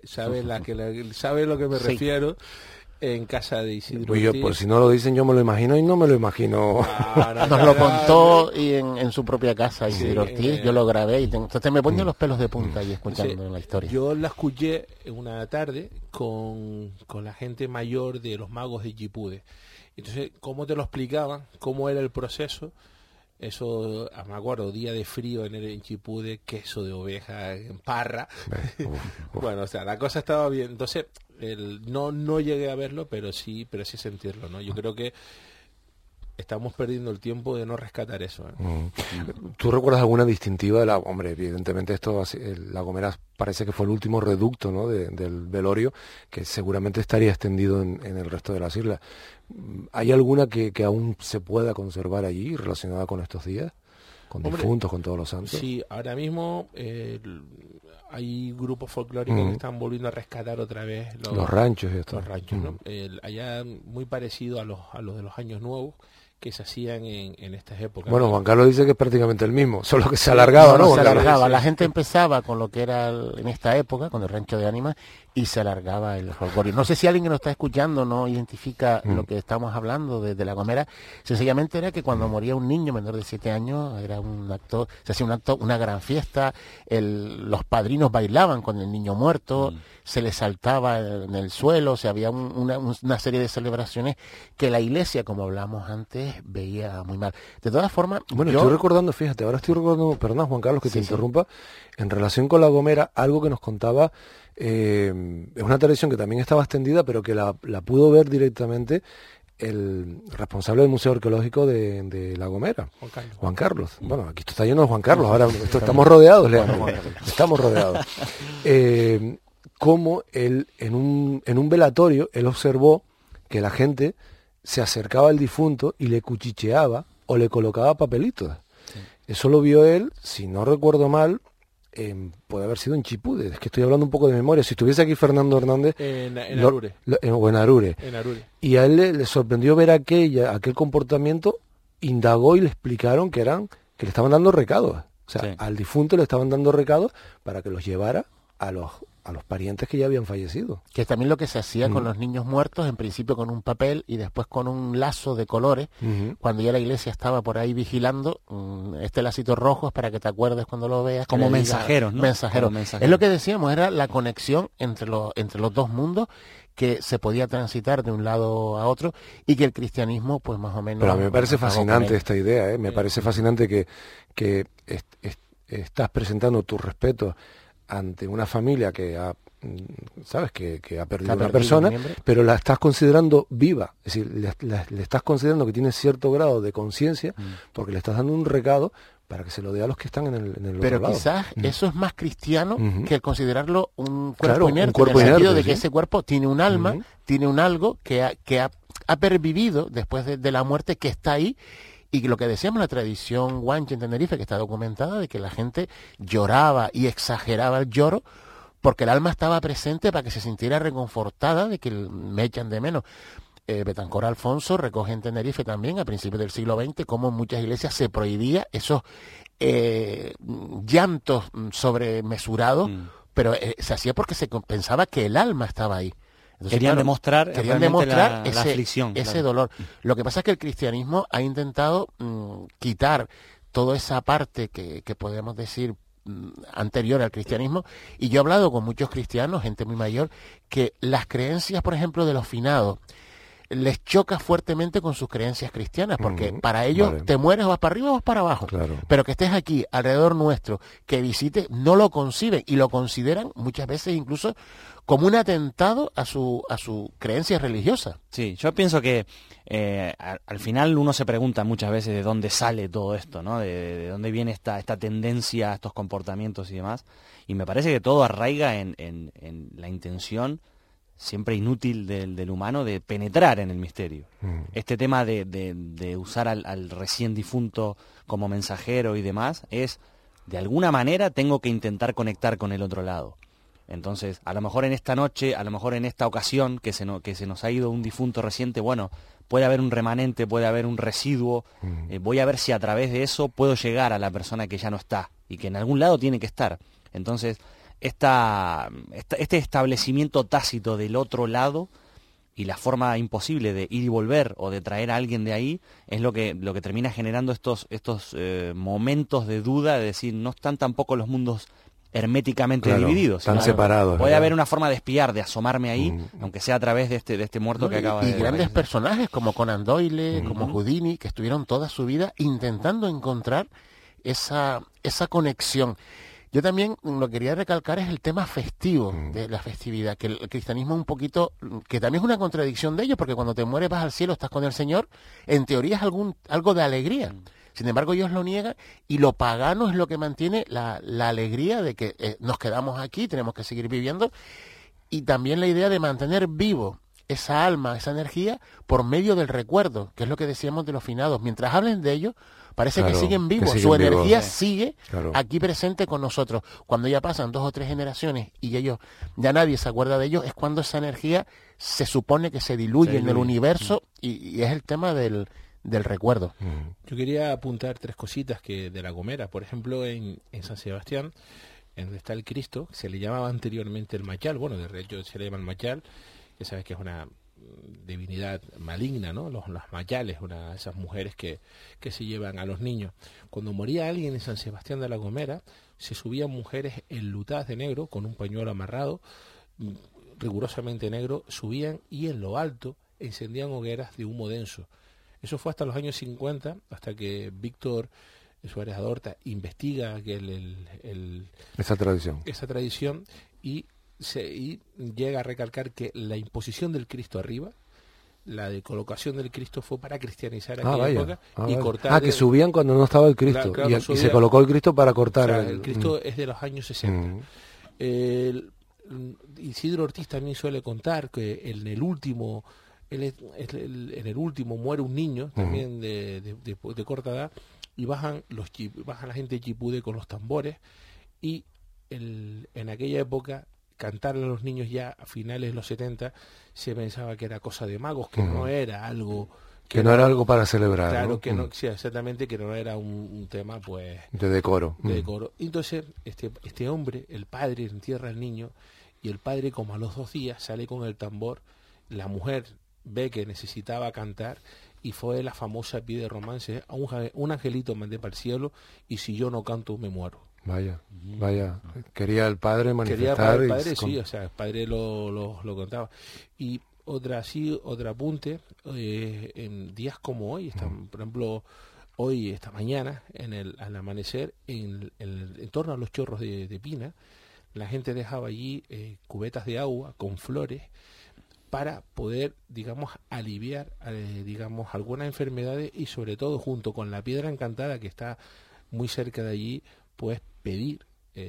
lo que me refiero, en casa de Isidro Pues yo, Ortiz. por si no lo dicen, yo me lo imagino y no me lo imagino. Nos lo contó y en su propia casa Isidro Ortiz, yo lo grabé y entonces me ponía los pelos de punta ahí escuchando la historia. Yo la escuché una tarde con la gente mayor de los magos de Yipude. Entonces, ¿cómo te lo explicaban? ¿Cómo era el proceso? Eso, me acuerdo, día de frío en Chipude, queso de oveja en parra. Bueno, o sea, la cosa estaba bien. Entonces, no llegué a verlo, pero sí sentirlo, ¿no? Yo creo que estamos perdiendo el tiempo de no rescatar eso, ¿eh? ¿Tú recuerdas alguna distintiva de hombre, evidentemente esto, La Gomera parece que fue el último reducto, ¿no?, del velorio, que seguramente estaría extendido en el resto de las islas. ¿Hay alguna que aún se pueda conservar allí relacionada con estos días? ¿Con difuntos, con todos los santos? Sí, ahora mismo hay grupos folclóricos que están volviendo a rescatar otra vez los ranchos y esto. Los ranchos, ¿no? Allá muy parecido a los de los años nuevos que se hacían en estas épocas. Bueno, Juan Carlos dice que es prácticamente el mismo, solo que se alargaba, ¿no? Se alargaba, la gente empezaba con lo que era en esta época, con el rancho de ánimas, y se alargaba el folclore. No sé si alguien que nos está escuchando no identifica lo que estamos hablando de La Gomera. Sencillamente era que cuando moría un niño menor de 7 años, era un acto, se hacía un acto, una gran fiesta, los padrinos bailaban con el niño muerto, se le saltaba en el suelo, o sea, había una serie de celebraciones que la iglesia, como hablamos antes, veía muy mal. De todas formas, bueno, estoy recordando, fíjate, ahora estoy recordando, perdona Juan Carlos que te interrumpa, en relación con La Gomera, algo que nos contaba, es una tradición que también estaba extendida, pero que la pudo ver directamente el responsable del Museo Arqueológico de La Gomera, Juan Carlos. Bueno, aquí esto está lleno de Juan Carlos, ahora estamos rodeados, Leandro, estamos rodeados. Cómo él, en un velatorio, él observó que la gente se acercaba al difunto y le cuchicheaba o le colocaba papelitos. Sí. Eso lo vio él, si no recuerdo mal, puede haber sido en Chipude, es que estoy hablando un poco de memoria. Si estuviese aquí Fernando Hernández... En Arure. O en Arure. Y a él le sorprendió ver aquel comportamiento, indagó y le explicaron que le estaban dando recados. O sea, al difunto le estaban dando recados para que los llevara a los parientes que ya habían fallecido. Que es también lo que se hacía con los niños muertos, en principio con un papel y después con un lazo de colores, cuando ya la iglesia estaba por ahí vigilando, este lacito rojo es para que te acuerdes cuando lo veas. Como mensajeros, ¿no? Mensajeros. Es lo que decíamos, era la conexión entre los dos mundos, que se podía transitar de un lado a otro y que el cristianismo, pues más o menos... Pero a mí me parece fascinante esta idea, ¿eh? Me parece fascinante que estás presentando tu respeto ante una familia que ha perdido una persona, pero la estás considerando viva, es decir, le estás considerando que tiene cierto grado de conciencia, porque le estás dando un recado para que se lo dé a los que están en el pero otro lado. quizás eso es más cristiano que el considerarlo un cuerpo claro, inerte, un cuerpo en el sentido inerte, de que ese cuerpo tiene un alma, tiene un algo que ha pervivido después de la muerte, que está ahí. Y lo que decíamos, la tradición guanche en Tenerife, que está documentada, de que la gente lloraba y exageraba el lloro porque el alma estaba presente para que se sintiera reconfortada de que me echan de menos. Betancor Alfonso recoge en Tenerife también, a principios del siglo XX, cómo en muchas iglesias se prohibía esos llantos sobremesurados, pero se hacía porque se pensaba que el alma estaba ahí. Entonces, querían demostrar la aflicción. Ese dolor. Lo que pasa es que el cristianismo ha intentado quitar toda esa parte que podemos decir anterior al cristianismo, y yo he hablado con muchos cristianos, gente muy mayor, que las creencias, por ejemplo, de los finados, les choca fuertemente con sus creencias cristianas, porque para ellos te mueres o vas para arriba o vas para abajo, pero que estés aquí alrededor nuestro, que visites, no lo conciben y lo consideran muchas veces incluso como un atentado a su creencia religiosa. Sí, yo pienso que al final uno se pregunta muchas veces de dónde sale todo esto, ¿no? De dónde viene esta tendencia, estos comportamientos y demás, y me parece que todo arraiga en la intención siempre inútil del humano de penetrar en el misterio. Este tema de usar al recién difunto como mensajero y demás es, de alguna manera, tengo que intentar conectar con el otro lado. Entonces, a lo mejor en esta noche, a lo mejor en esta ocasión que se nos ha ido un difunto reciente, bueno, puede haber un remanente, puede haber un residuo, voy a ver si a través de eso puedo llegar a la persona que ya no está y que en algún lado tiene que estar. Entonces, este establecimiento tácito del otro lado y la forma imposible de ir y volver o de traer a alguien de ahí es lo que termina generando estos momentos de duda, de decir, no están tampoco los mundos herméticamente divididos, están separados. Puede haber una forma de espiar, de asomarme ahí, aunque sea a través de este muerto que acaba de... Y grandes personajes como Conan Doyle, como Houdini, que estuvieron toda su vida intentando encontrar esa conexión. Yo también lo que quería recalcar es el tema festivo, de la festividad, que el cristianismo un poquito, que también es una contradicción de ellos, porque cuando te mueres vas al cielo, estás con el Señor, en teoría es algo de alegría. Sin embargo, ellos lo niegan, y lo pagano es lo que mantiene la alegría de que nos quedamos aquí, tenemos que seguir viviendo, y también la idea de mantener vivo esa alma, esa energía, por medio del recuerdo, que es lo que decíamos de los finados. Mientras hablen de ellos, parece que siguen vivos, su energía sigue aquí presente con nosotros. Cuando ya pasan 2 o 3 generaciones y ya nadie se acuerda de ellos, es cuando esa energía se supone que se diluye en el universo, y es el tema del recuerdo. Yo quería apuntar 3 cositas que de La Gomera. Por ejemplo, en San Sebastián, en donde está el Cristo, se le llamaba anteriormente el Mayal, bueno, de hecho se le llama el Mayal, que sabes que es una divinidad maligna, ¿no? Las mayales, esas mujeres que se llevan a los niños. Cuando moría alguien en San Sebastián de La Gomera, se subían mujeres enlutadas de negro, con un pañuelo amarrado, rigurosamente negro, subían y en lo alto encendían hogueras de humo denso. Eso fue hasta los años 50, hasta que Víctor Suárez Adorta investiga que esa tradición y llega a recalcar que la imposición del Cristo arriba, la de colocación del Cristo, fue para cristianizar aquella época y cortar... que subían cuando no estaba el Cristo, y se colocó el Cristo para cortar... O sea, el Cristo es de los años 60. Isidro Ortiz también suele contar que en el último muere un niño, también de corta edad, y bajan la gente de Chipúde con los tambores, y en aquella época cantarle a los niños ya a finales de los 70 se pensaba que era cosa de magos, que no era algo... Que no era algo para celebrar. Claro, ¿no? Que no, sí, exactamente, que no era un tema, pues... De decoro. De decoro. Entonces, este hombre, el padre, entierra al niño, y el padre, como a los 2 días, sale con el tambor, la mujer ve que necesitaba cantar, y fue la famosa pie de romance, un angelito mandé para el cielo, y si yo no canto me muero. Vaya, quería el padre manifestar. El padre, sí, o sea, el padre lo contaba. Y otro apunte, en días como hoy, por ejemplo, hoy, esta mañana, al amanecer, en torno a los chorros de Pina, la gente dejaba allí cubetas de agua con flores para poder, digamos, aliviar, algunas enfermedades, y sobre todo junto con la piedra encantada que está muy cerca de allí, pues pedir,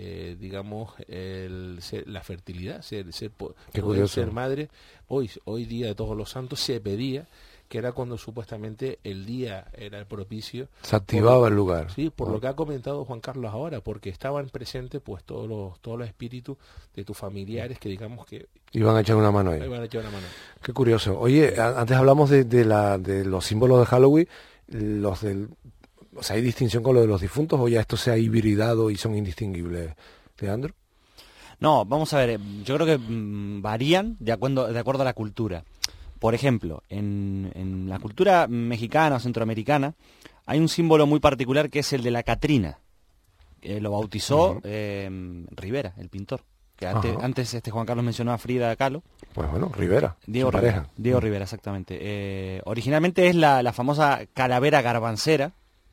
la fertilidad, poder ser madre. Hoy día de Todos los Santos se pedía, que era cuando supuestamente el día era el propicio. Se activaba el lugar. Sí, por lo que ha comentado Juan Carlos ahora, porque estaban presentes pues todos los espíritus de tus familiares que digamos que iban a echar una mano ahí. Qué curioso. Oye, antes hablamos de los símbolos de Halloween, o sea, ¿hay distinción con lo de los difuntos o ya esto se ha hibridado y son indistinguibles, Leandro? No, vamos a ver, yo creo que varían de acuerdo a la cultura. Por ejemplo, en la cultura mexicana o centroamericana hay un símbolo muy particular que es el de la Catrina. Lo bautizó Rivera, el pintor. Que antes Juan Carlos mencionó a Frida Kahlo. Pues bueno, Rivera, Diego Rivera, exactamente. Originalmente es la famosa calavera garbancera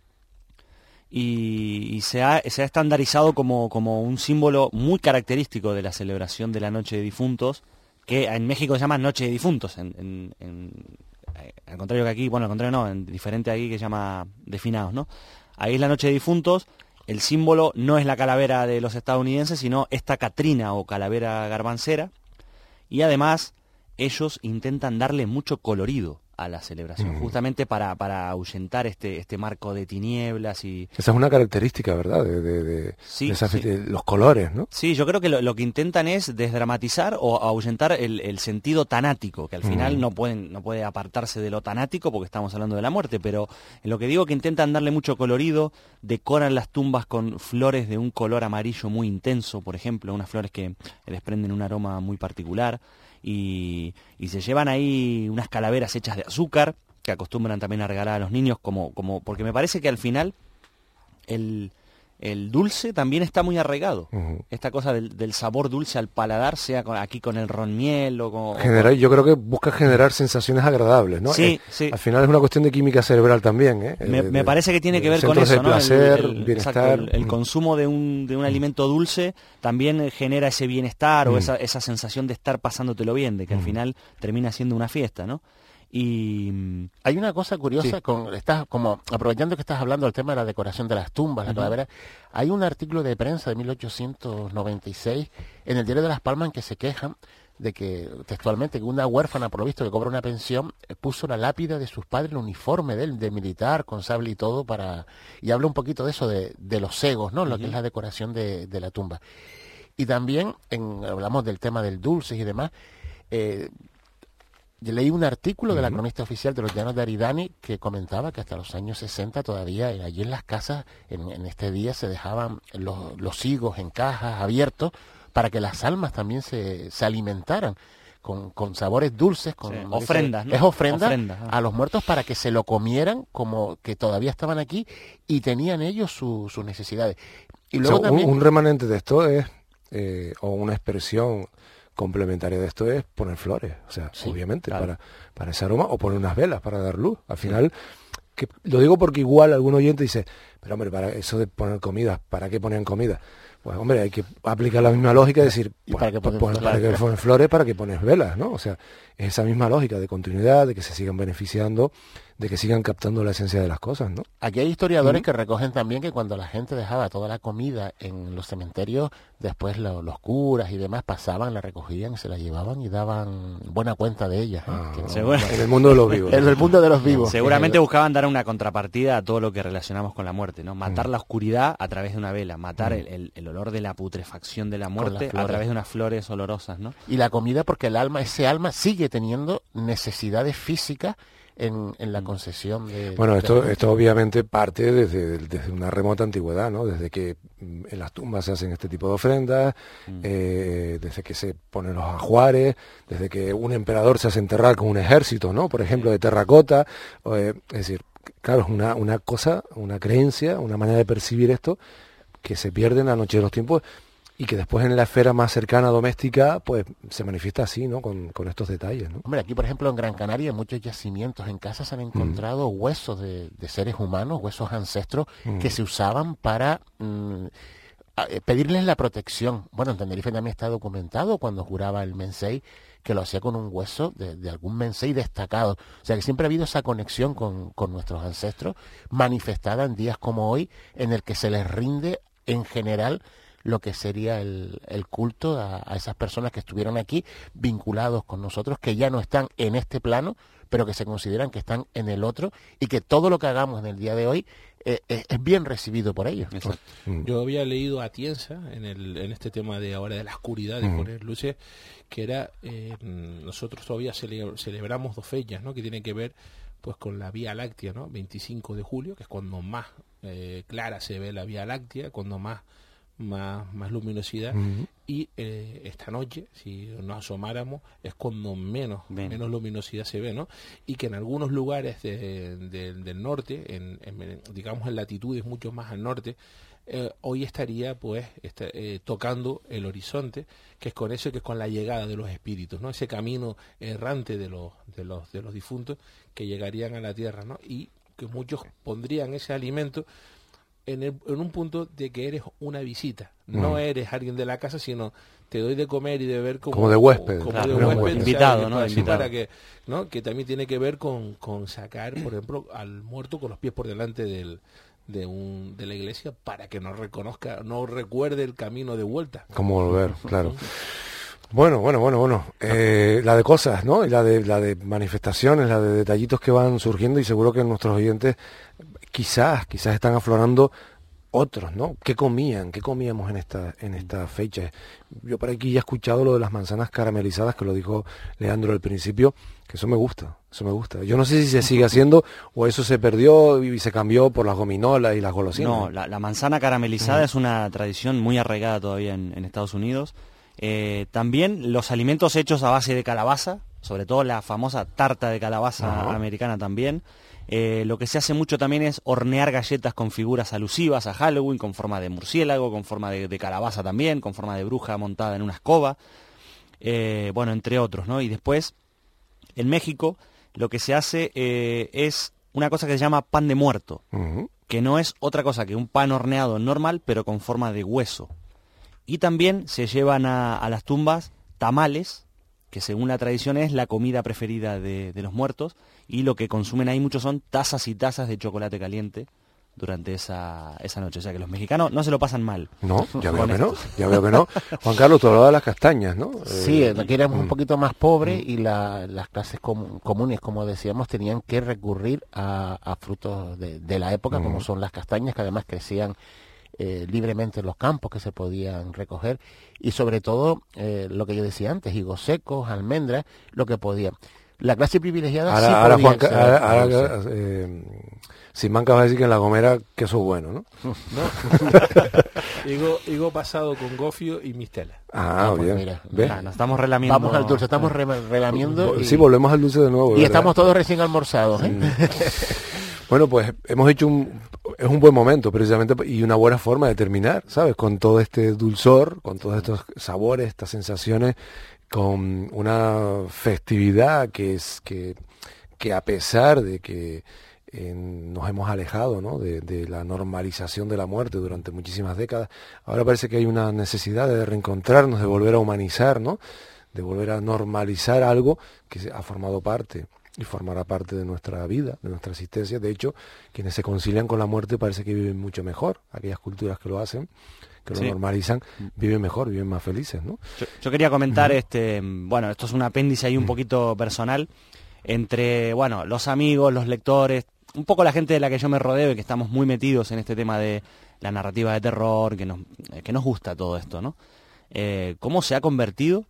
y se ha estandarizado como un símbolo muy característico de la celebración de la Noche de Difuntos, que en México se llama Noche de Difuntos, al contrario que aquí, bueno, al contrario no, diferente aquí que se llama de Finados, ¿no? Ahí es la Noche de Difuntos. El símbolo no es la calavera de los estadounidenses, sino esta Catrina o calavera garbancera. Y además, ellos intentan darle mucho colorido a la celebración, justamente para ahuyentar este marco de tinieblas. Y esa es una característica, ¿verdad? Sí, los colores, ¿no? Sí, yo creo que lo que intentan es desdramatizar o ahuyentar el sentido tanático, que al final no puede apartarse de lo tanático porque estamos hablando de la muerte, pero en lo que digo que intentan darle mucho colorido, decoran las tumbas con flores de un color amarillo muy intenso, por ejemplo, unas flores que desprenden un aroma muy particular. Y se llevan ahí unas calaveras hechas de azúcar, que acostumbran también a regalar a los niños, porque me parece que al final el dulce también está muy arraigado. Esta cosa del sabor dulce al paladar, sea aquí con el ron miel o yo creo que busca generar sensaciones agradables, ¿no? Sí. Al final es una cuestión de química cerebral también, ¿eh? Me parece que tiene que ver con eso, de ¿no? placer, bienestar. Exacto, el consumo de un alimento dulce también genera ese bienestar o esa sensación de estar pasándotelo bien, de que al final termina siendo una fiesta, ¿no? Y hay una cosa curiosa, como aprovechando que estás hablando del tema de la decoración de las tumbas, la calavera, hay un artículo de prensa de 1896 en el Diario de Las Palmas en que se quejan de que, textualmente, que una huérfana, por lo visto, que cobra una pensión, puso la lápida de sus padres, el uniforme de militar, con sable y todo, y habla un poquito de eso, de los cegos, ¿no? Lo que es la decoración de la tumba. Y también, hablamos del tema del dulces y demás, yo leí un artículo de la cronista oficial de los Llanos de Aridane que comentaba que hasta los años 60 todavía allí en las casas, en este día, se dejaban los higos en cajas abiertos para que las almas también se alimentaran con sabores dulces, con ofrendas, ¿no? Es ofrenda a los muertos para que se lo comieran como que todavía estaban aquí y tenían ellos sus necesidades. Y luego también un remanente de esto es, o una expresión complementaria de esto es poner flores, o sea, obviamente, claro, para ese aroma, o poner unas velas para dar luz. Al final, que lo digo porque igual algún oyente dice, pero hombre, para eso de poner comida, ¿para qué ponían comida? Pues hombre, hay que aplicar la misma lógica y decir, pues, ¿para qué pones flores? ¿Para qué pones velas? ¿No? O sea, es esa misma lógica de continuidad, de que se sigan beneficiando, de que sigan captando la esencia de las cosas, ¿no? Aquí hay historiadores que recogen también que cuando la gente dejaba toda la comida en los cementerios, después los curas y demás pasaban, la recogían, se la llevaban y daban buena cuenta de ella. En el mundo de los vivos. En el mundo de los vivos. Seguramente buscaban dar una contrapartida a todo lo que relacionamos con la muerte, ¿no? Matar la oscuridad a través de una vela, matar el olor de la putrefacción de la muerte a través de unas flores olorosas, ¿no? Y la comida porque ese alma sigue teniendo necesidades físicas en la concesión de... Bueno, esto obviamente parte desde una remota antigüedad, ¿no? Desde que en las tumbas se hacen este tipo de ofrendas, desde que se ponen los ajuares, desde que un emperador se hace enterrar con un ejército, ¿no? Por ejemplo, de terracota. Es decir, claro, es una cosa, una creencia, una manera de percibir esto que se pierde en la noche de los tiempos y que después en la esfera más cercana, doméstica, pues se manifiesta así, ¿no? Con estos detalles, ¿no? Hombre, aquí por ejemplo en Gran Canaria, en muchos yacimientos en casa se han encontrado huesos de seres humanos, huesos ancestros que se usaban para pedirles la protección. Bueno, en Tenerife también está documentado cuando juraba el mensei, que lo hacía con un hueso de algún mensei destacado. O sea que siempre ha habido esa conexión con nuestros ancestros, manifestada en días como hoy, en el que se les rinde en general lo que sería el culto a esas personas que estuvieron aquí, vinculados con nosotros, que ya no están en este plano, pero que se consideran que están en el otro, y que todo lo que hagamos en el día de hoy es bien recibido por ellos. Exacto. Yo había leído a Tienza en este tema de ahora de la oscuridad, de poner luces, que era, nosotros todavía celebramos dos fechas, ¿no? Que tienen que ver pues con la Vía Láctea, ¿no? 25 de julio, que es cuando más clara se ve la Vía Láctea, cuando más más luminosidad, y esta noche, si nos asomáramos, es cuando menos luminosidad se ve, ¿no? Y que en algunos lugares del norte, digamos en latitudes mucho más al norte, hoy estaría pues tocando el horizonte, que es con eso, que es con la llegada de los espíritus, ¿no? Ese camino errante de los difuntos que llegarían a la tierra, ¿no? Y que muchos pondrían ese alimento en un punto de que eres una visita, no eres alguien de la casa, sino te doy de comer y de beber como de huésped, invitado, ¿no? Invitado. Para que, ¿no? Que también tiene que ver con sacar, por ejemplo, al muerto con los pies por delante de la iglesia, para que no recuerde el camino de vuelta. Como volver, claro. Bueno. La de cosas, ¿no? Y la de manifestaciones, la de detallitos que van surgiendo, y seguro que nuestros oyentes quizás están aflorando otros, ¿no? ¿Qué comíamos en esta fecha? Yo por aquí ya he escuchado lo de las manzanas caramelizadas, que lo dijo Leandro al principio, que eso me gusta. Yo no sé si se sigue haciendo o eso se perdió y se cambió por las gominolas y las golosinas. No, la manzana caramelizada es una tradición muy arraigada todavía en Estados Unidos. También los alimentos hechos a base de calabaza, sobre todo la famosa tarta de calabaza americana también. Lo que se hace mucho también es hornear galletas con figuras alusivas a Halloween, con forma de murciélago, con forma de calabaza también, con forma de bruja montada en una escoba, entre otros, ¿no? Y después, en México, lo que se hace es una cosa que se llama pan de muerto, que no es otra cosa que un pan horneado normal, pero con forma de hueso. Y también se llevan a las tumbas tamales, que según la tradición es la comida preferida de los muertos, y lo que consumen ahí muchos son tazas y tazas de chocolate caliente durante esa noche. O sea que los mexicanos no se lo pasan mal. No, ya veo que no. Juan Carlos, tú hablabas de las castañas, ¿no? Sí, aquí éramos un poquito más pobres y las clases comunes, como decíamos, tenían que recurrir a frutos de la época, como son las castañas, que además crecían libremente en los campos, que se podían recoger, y sobre todo lo que yo decía antes, higos secos, almendras, lo que podía. La clase privilegiada ahora sin manca vas a decir que en La Gomera que eso es bueno, ¿no? Higo pasado con gofio y mistela. Bien. Mira, nos estamos relamiendo. Vamos al dulce, estamos relamiendo. Sí, volvemos al dulce de nuevo. Y ¿verdad? Estamos todos recién almorzados, ¿eh? Bueno, pues hemos hecho es un buen momento precisamente y una buena forma de terminar, ¿sabes? Con todo este dulzor, con todos estos sabores, estas sensaciones, con una festividad que a pesar de que nos hemos alejado, ¿no? de la normalización de la muerte durante muchísimas décadas, ahora parece que hay una necesidad de reencontrarnos, de volver a humanizar, ¿no? De volver a normalizar algo que ha formado parte y formará parte de nuestra vida, de nuestra existencia. De hecho, quienes se concilian con la muerte parece que viven mucho mejor. Aquellas culturas que lo hacen, que lo normalizan, viven mejor, viven más felices, ¿no? Yo quería comentar, esto es un apéndice ahí un poquito personal, entre, los amigos, los lectores, un poco la gente de la que yo me rodeo y que estamos muy metidos en este tema de la narrativa de terror, que nos gusta todo esto, ¿no? Cómo se ha convertido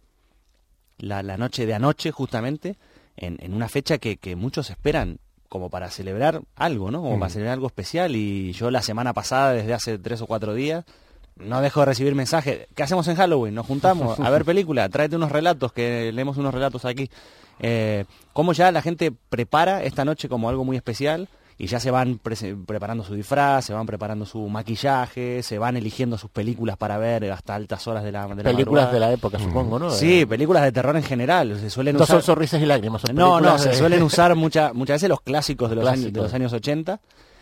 la noche de anoche, justamente, en una fecha que muchos esperan como para celebrar algo, ¿no? Como para celebrar algo especial. Y yo la semana pasada, desde hace 3 o 4 días, no dejo de recibir mensajes. ¿Qué hacemos en Halloween? Nos juntamos a ver película, tráete unos relatos, que leemos unos relatos aquí. Cómo ya la gente prepara esta noche como algo muy especial y ya se van preparando su disfraz, se van preparando su maquillaje, se van eligiendo sus películas para ver hasta altas horas de la películas madrugada. De la época, supongo, ¿no? Sí, películas de terror en general. Se suelen usar... son sonrisas y lágrimas. Se suelen usar muchas veces los clásicos de los años 80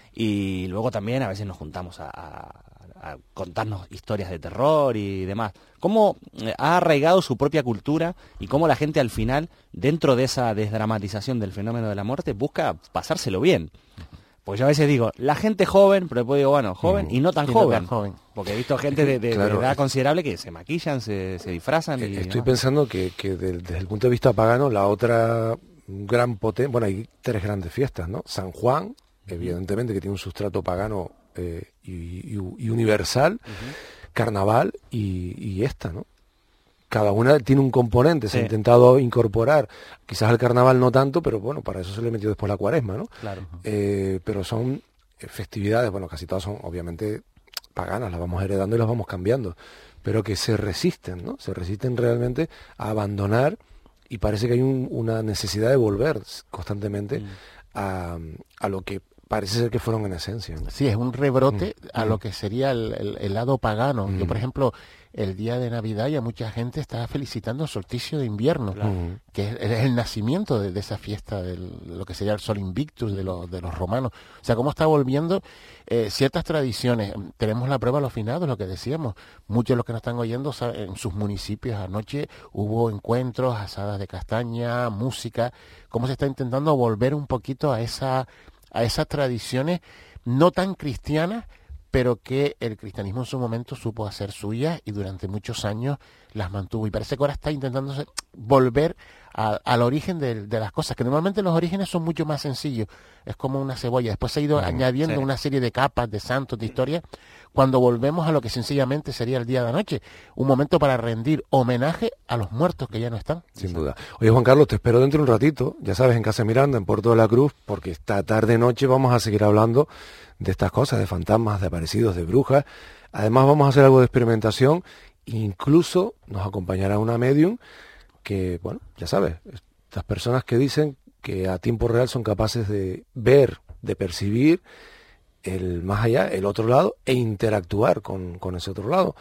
y luego también a veces nos juntamos a contarnos historias de terror y demás. Cómo ha arraigado su propia cultura y cómo la gente al final, dentro de esa desdramatización del fenómeno de la muerte, busca pasárselo bien. Pues yo a veces digo, la gente joven, pero después digo, joven y no tan joven. Porque he visto gente de edad considerable que se maquillan, se disfrazan. Estoy pensando que desde el punto de vista pagano, la otra gran potencia... hay 3 grandes fiestas, ¿no? San Juan, evidentemente, que tiene un sustrato pagano y universal, Carnaval y esta, ¿no? Cada una tiene un componente, se ha intentado incorporar, quizás al Carnaval no tanto, pero para eso se le metió después la Cuaresma, ¿no? Claro. Pero son festividades, casi todas son obviamente paganas, las vamos heredando y las vamos cambiando, pero que se resisten, ¿no? Se resisten realmente a abandonar, y parece que hay una necesidad de volver constantemente a lo que parece ser que fueron en esencia, ¿no? Sí, es un rebrote a lo que sería el lado pagano. Yo, por ejemplo, el día de Navidad ya mucha gente está felicitando el solsticio de invierno, que es el nacimiento de esa fiesta, de lo que sería el Sol Invictus de los romanos. O sea, cómo está volviendo ciertas tradiciones. Tenemos la prueba a los finados, lo que decíamos. Muchos de los que nos están oyendo, en sus municipios anoche hubo encuentros, asadas de castaña, música. Cómo se está intentando volver un poquito a esas tradiciones no tan cristianas, pero que el cristianismo en su momento supo hacer suyas y durante muchos años las mantuvo. Y parece que ahora está intentando volver al origen de las cosas, que normalmente los orígenes son mucho más sencillos. Es como una cebolla. Después se ha ido añadiendo una serie de capas, de santos, de historias, cuando volvemos a lo que sencillamente sería el día de anoche. Un momento para rendir homenaje a los muertos que ya no están. Sin duda. Oye, Juan Carlos, te espero dentro de un ratito, ya sabes, en Casa Miranda, en Puerto de la Cruz, porque esta tarde-noche vamos a seguir hablando de estas cosas, de fantasmas, de aparecidos, de brujas. Además vamos a hacer algo de experimentación, incluso nos acompañará una medium que, bueno, ya sabes, estas personas que dicen que a tiempo real son capaces de ver, de percibir el más allá, el otro lado, e interactuar con ese otro lado.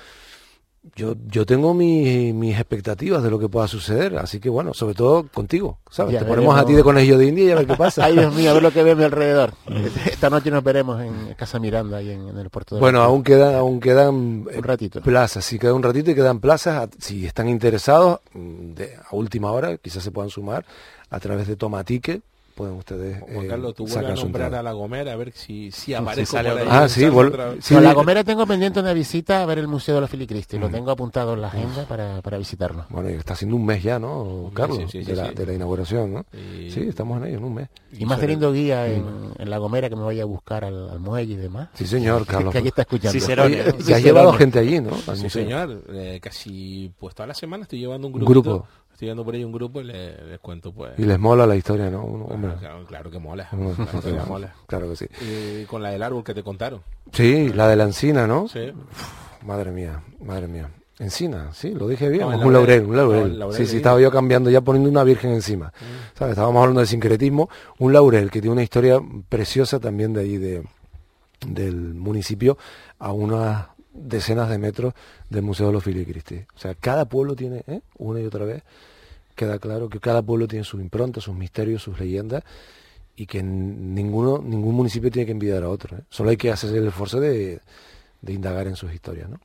Yo tengo mis expectativas de lo que pueda suceder, así que bueno, sobre todo contigo, ¿sabes? Te ponemos a ti de conejillo de India y a ver qué pasa. Ay, Dios mío, a ver lo que ve a mi alrededor. Esta noche nos veremos en Casa Miranda y en el puerto de... Bueno, aún quedan un ratito. Plazas, sí, queda un ratito y quedan plazas. Si están interesados, a última hora, quizás se puedan sumar a través de Toma Ticket. Pueden ustedes Juan Carlos, tú vuelves a nombrar a La Gomera a ver si aparece sale por ahí. Sí, con La Gomera tengo pendiente una visita a ver el Museo de los Filicristi. Lo tengo apuntado en la agenda para visitarlo. Bueno, y está haciendo un mes ya, ¿no, Carlos? De la inauguración, ¿no? Sí, estamos en ello, en un mes. Y más teniendo guía en La Gomera que me vaya a buscar al muelle y demás. Sí, señor, Carlos. Que aquí está escuchando. Ya has llevado gente allí, ¿no? Sí, señor. Casi, pues toda la semana estoy llevando un grupo. Estoy viendo por ahí un grupo y les cuento, pues... Y les mola la historia, ¿no? Claro que mola. Claro que sí. Y con la del árbol que te contaron. Sí, la de la encina, ¿no? Sí. Madre mía. Encina, sí, lo dije bien. No, un laurel. Sí, estaba yo cambiando, ya poniendo una virgen encima. ¿Sabes? Estábamos hablando de sincretismo. Un laurel que tiene una historia preciosa también de ahí, del municipio, a unas decenas de metros del Museo de los Filicristi. O sea, cada pueblo tiene, una y otra vez, queda claro que cada pueblo tiene su impronta, sus misterios, sus leyendas, y que ningún municipio tiene que envidiar a otro. Solo hay que hacer el esfuerzo de indagar en sus historias, ¿no?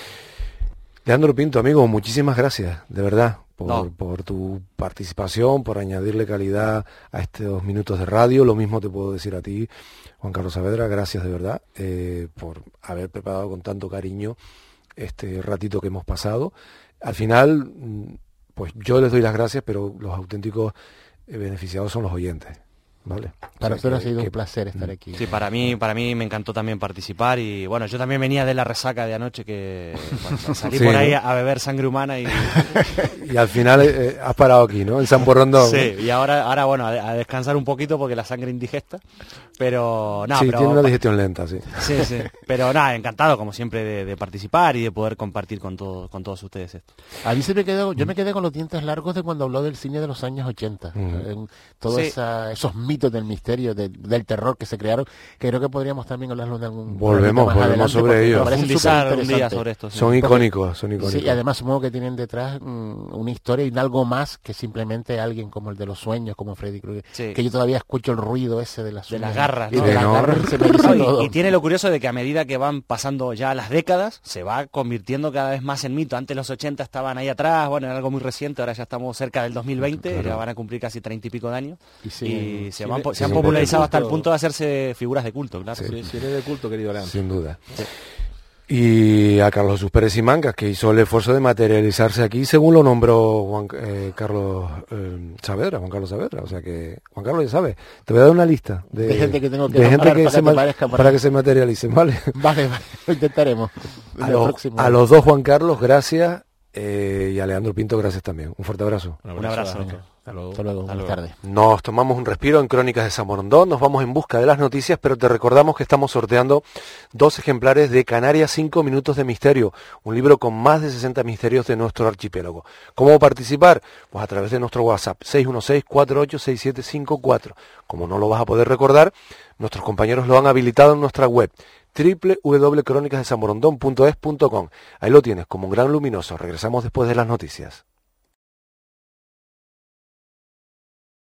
Leandro Pinto, amigo, muchísimas gracias, de verdad, por tu participación, por añadirle calidad a estos minutos de radio. Lo mismo te puedo decir a ti, Juan Carlos Saavedra, gracias de verdad por haber preparado con tanto cariño este ratito que hemos pasado. Al final, pues yo les doy las gracias, pero los auténticos beneficiados son los oyentes. Vale. Para nosotros ha sido un placer estar aquí. Sí, para mí me encantó también participar y bueno, yo también venía de la resaca de anoche que salí por ahí a beber sangre humana y al final has parado aquí, ¿no? En San Borondón. Sí, y ahora bueno, a descansar un poquito porque la sangre indigesta, pero nada. Sí, tiene una digestión lenta, sí. Sí, pero nada, encantado como siempre de participar y de poder compartir con todos ustedes esto. A mí yo me quedé con los dientes largos de cuando habló del cine de los años 80, todos esos mitos del misterio, del terror que se crearon, que creo que podríamos también hablarlo de algún... Volvemos sobre ello. Profundizar un día sobre esto. Sí. Son icónicos. Sí, y además supongo que tienen detrás una historia y algo más que simplemente alguien como el de los sueños, como Freddy Krueger, que yo todavía escucho el ruido ese de las garras, ¿no? De las garras se me dice todo. Y tiene lo curioso de que a medida que van pasando ya las décadas, se va convirtiendo cada vez más en mito. Antes los 80 estaban ahí atrás, bueno, era algo muy reciente, ahora ya estamos cerca del 2020, ya van a cumplir casi 30 y pico de años. Y se han popularizado hasta el punto de hacerse figuras de culto, claro. Sí, eres de culto, querido Leandro. Sin duda. Sí. Y a Carlos Jesús Pérez y Mangas, que hizo el esfuerzo de materializarse aquí, según lo nombró Juan Carlos Saavedra, o sea que, Juan Carlos, ya sabes, te voy a dar una lista de gente que tengo que para que se materialicen, ¿vale? Vale, lo intentaremos. A los dos Juan Carlos, gracias, Y a Leandro Pinto, gracias también. Un fuerte abrazo. Un abrazo. Hasta luego. Hasta luego. Buenas tardes. Nos tomamos un respiro en Crónicas de San Borondón, nos vamos en busca de las noticias, pero te recordamos que estamos sorteando 2 ejemplares de Canarias 5 minutos de misterio, un libro con más de 60 misterios de nuestro archipiélago. ¿Cómo participar? Pues a través de nuestro WhatsApp 616-486754. Como no lo vas a poder recordar, nuestros compañeros lo han habilitado en nuestra web www.cronicasdesanborondon.es.com. Ahí lo tienes, como un gran luminoso. Regresamos después de las noticias.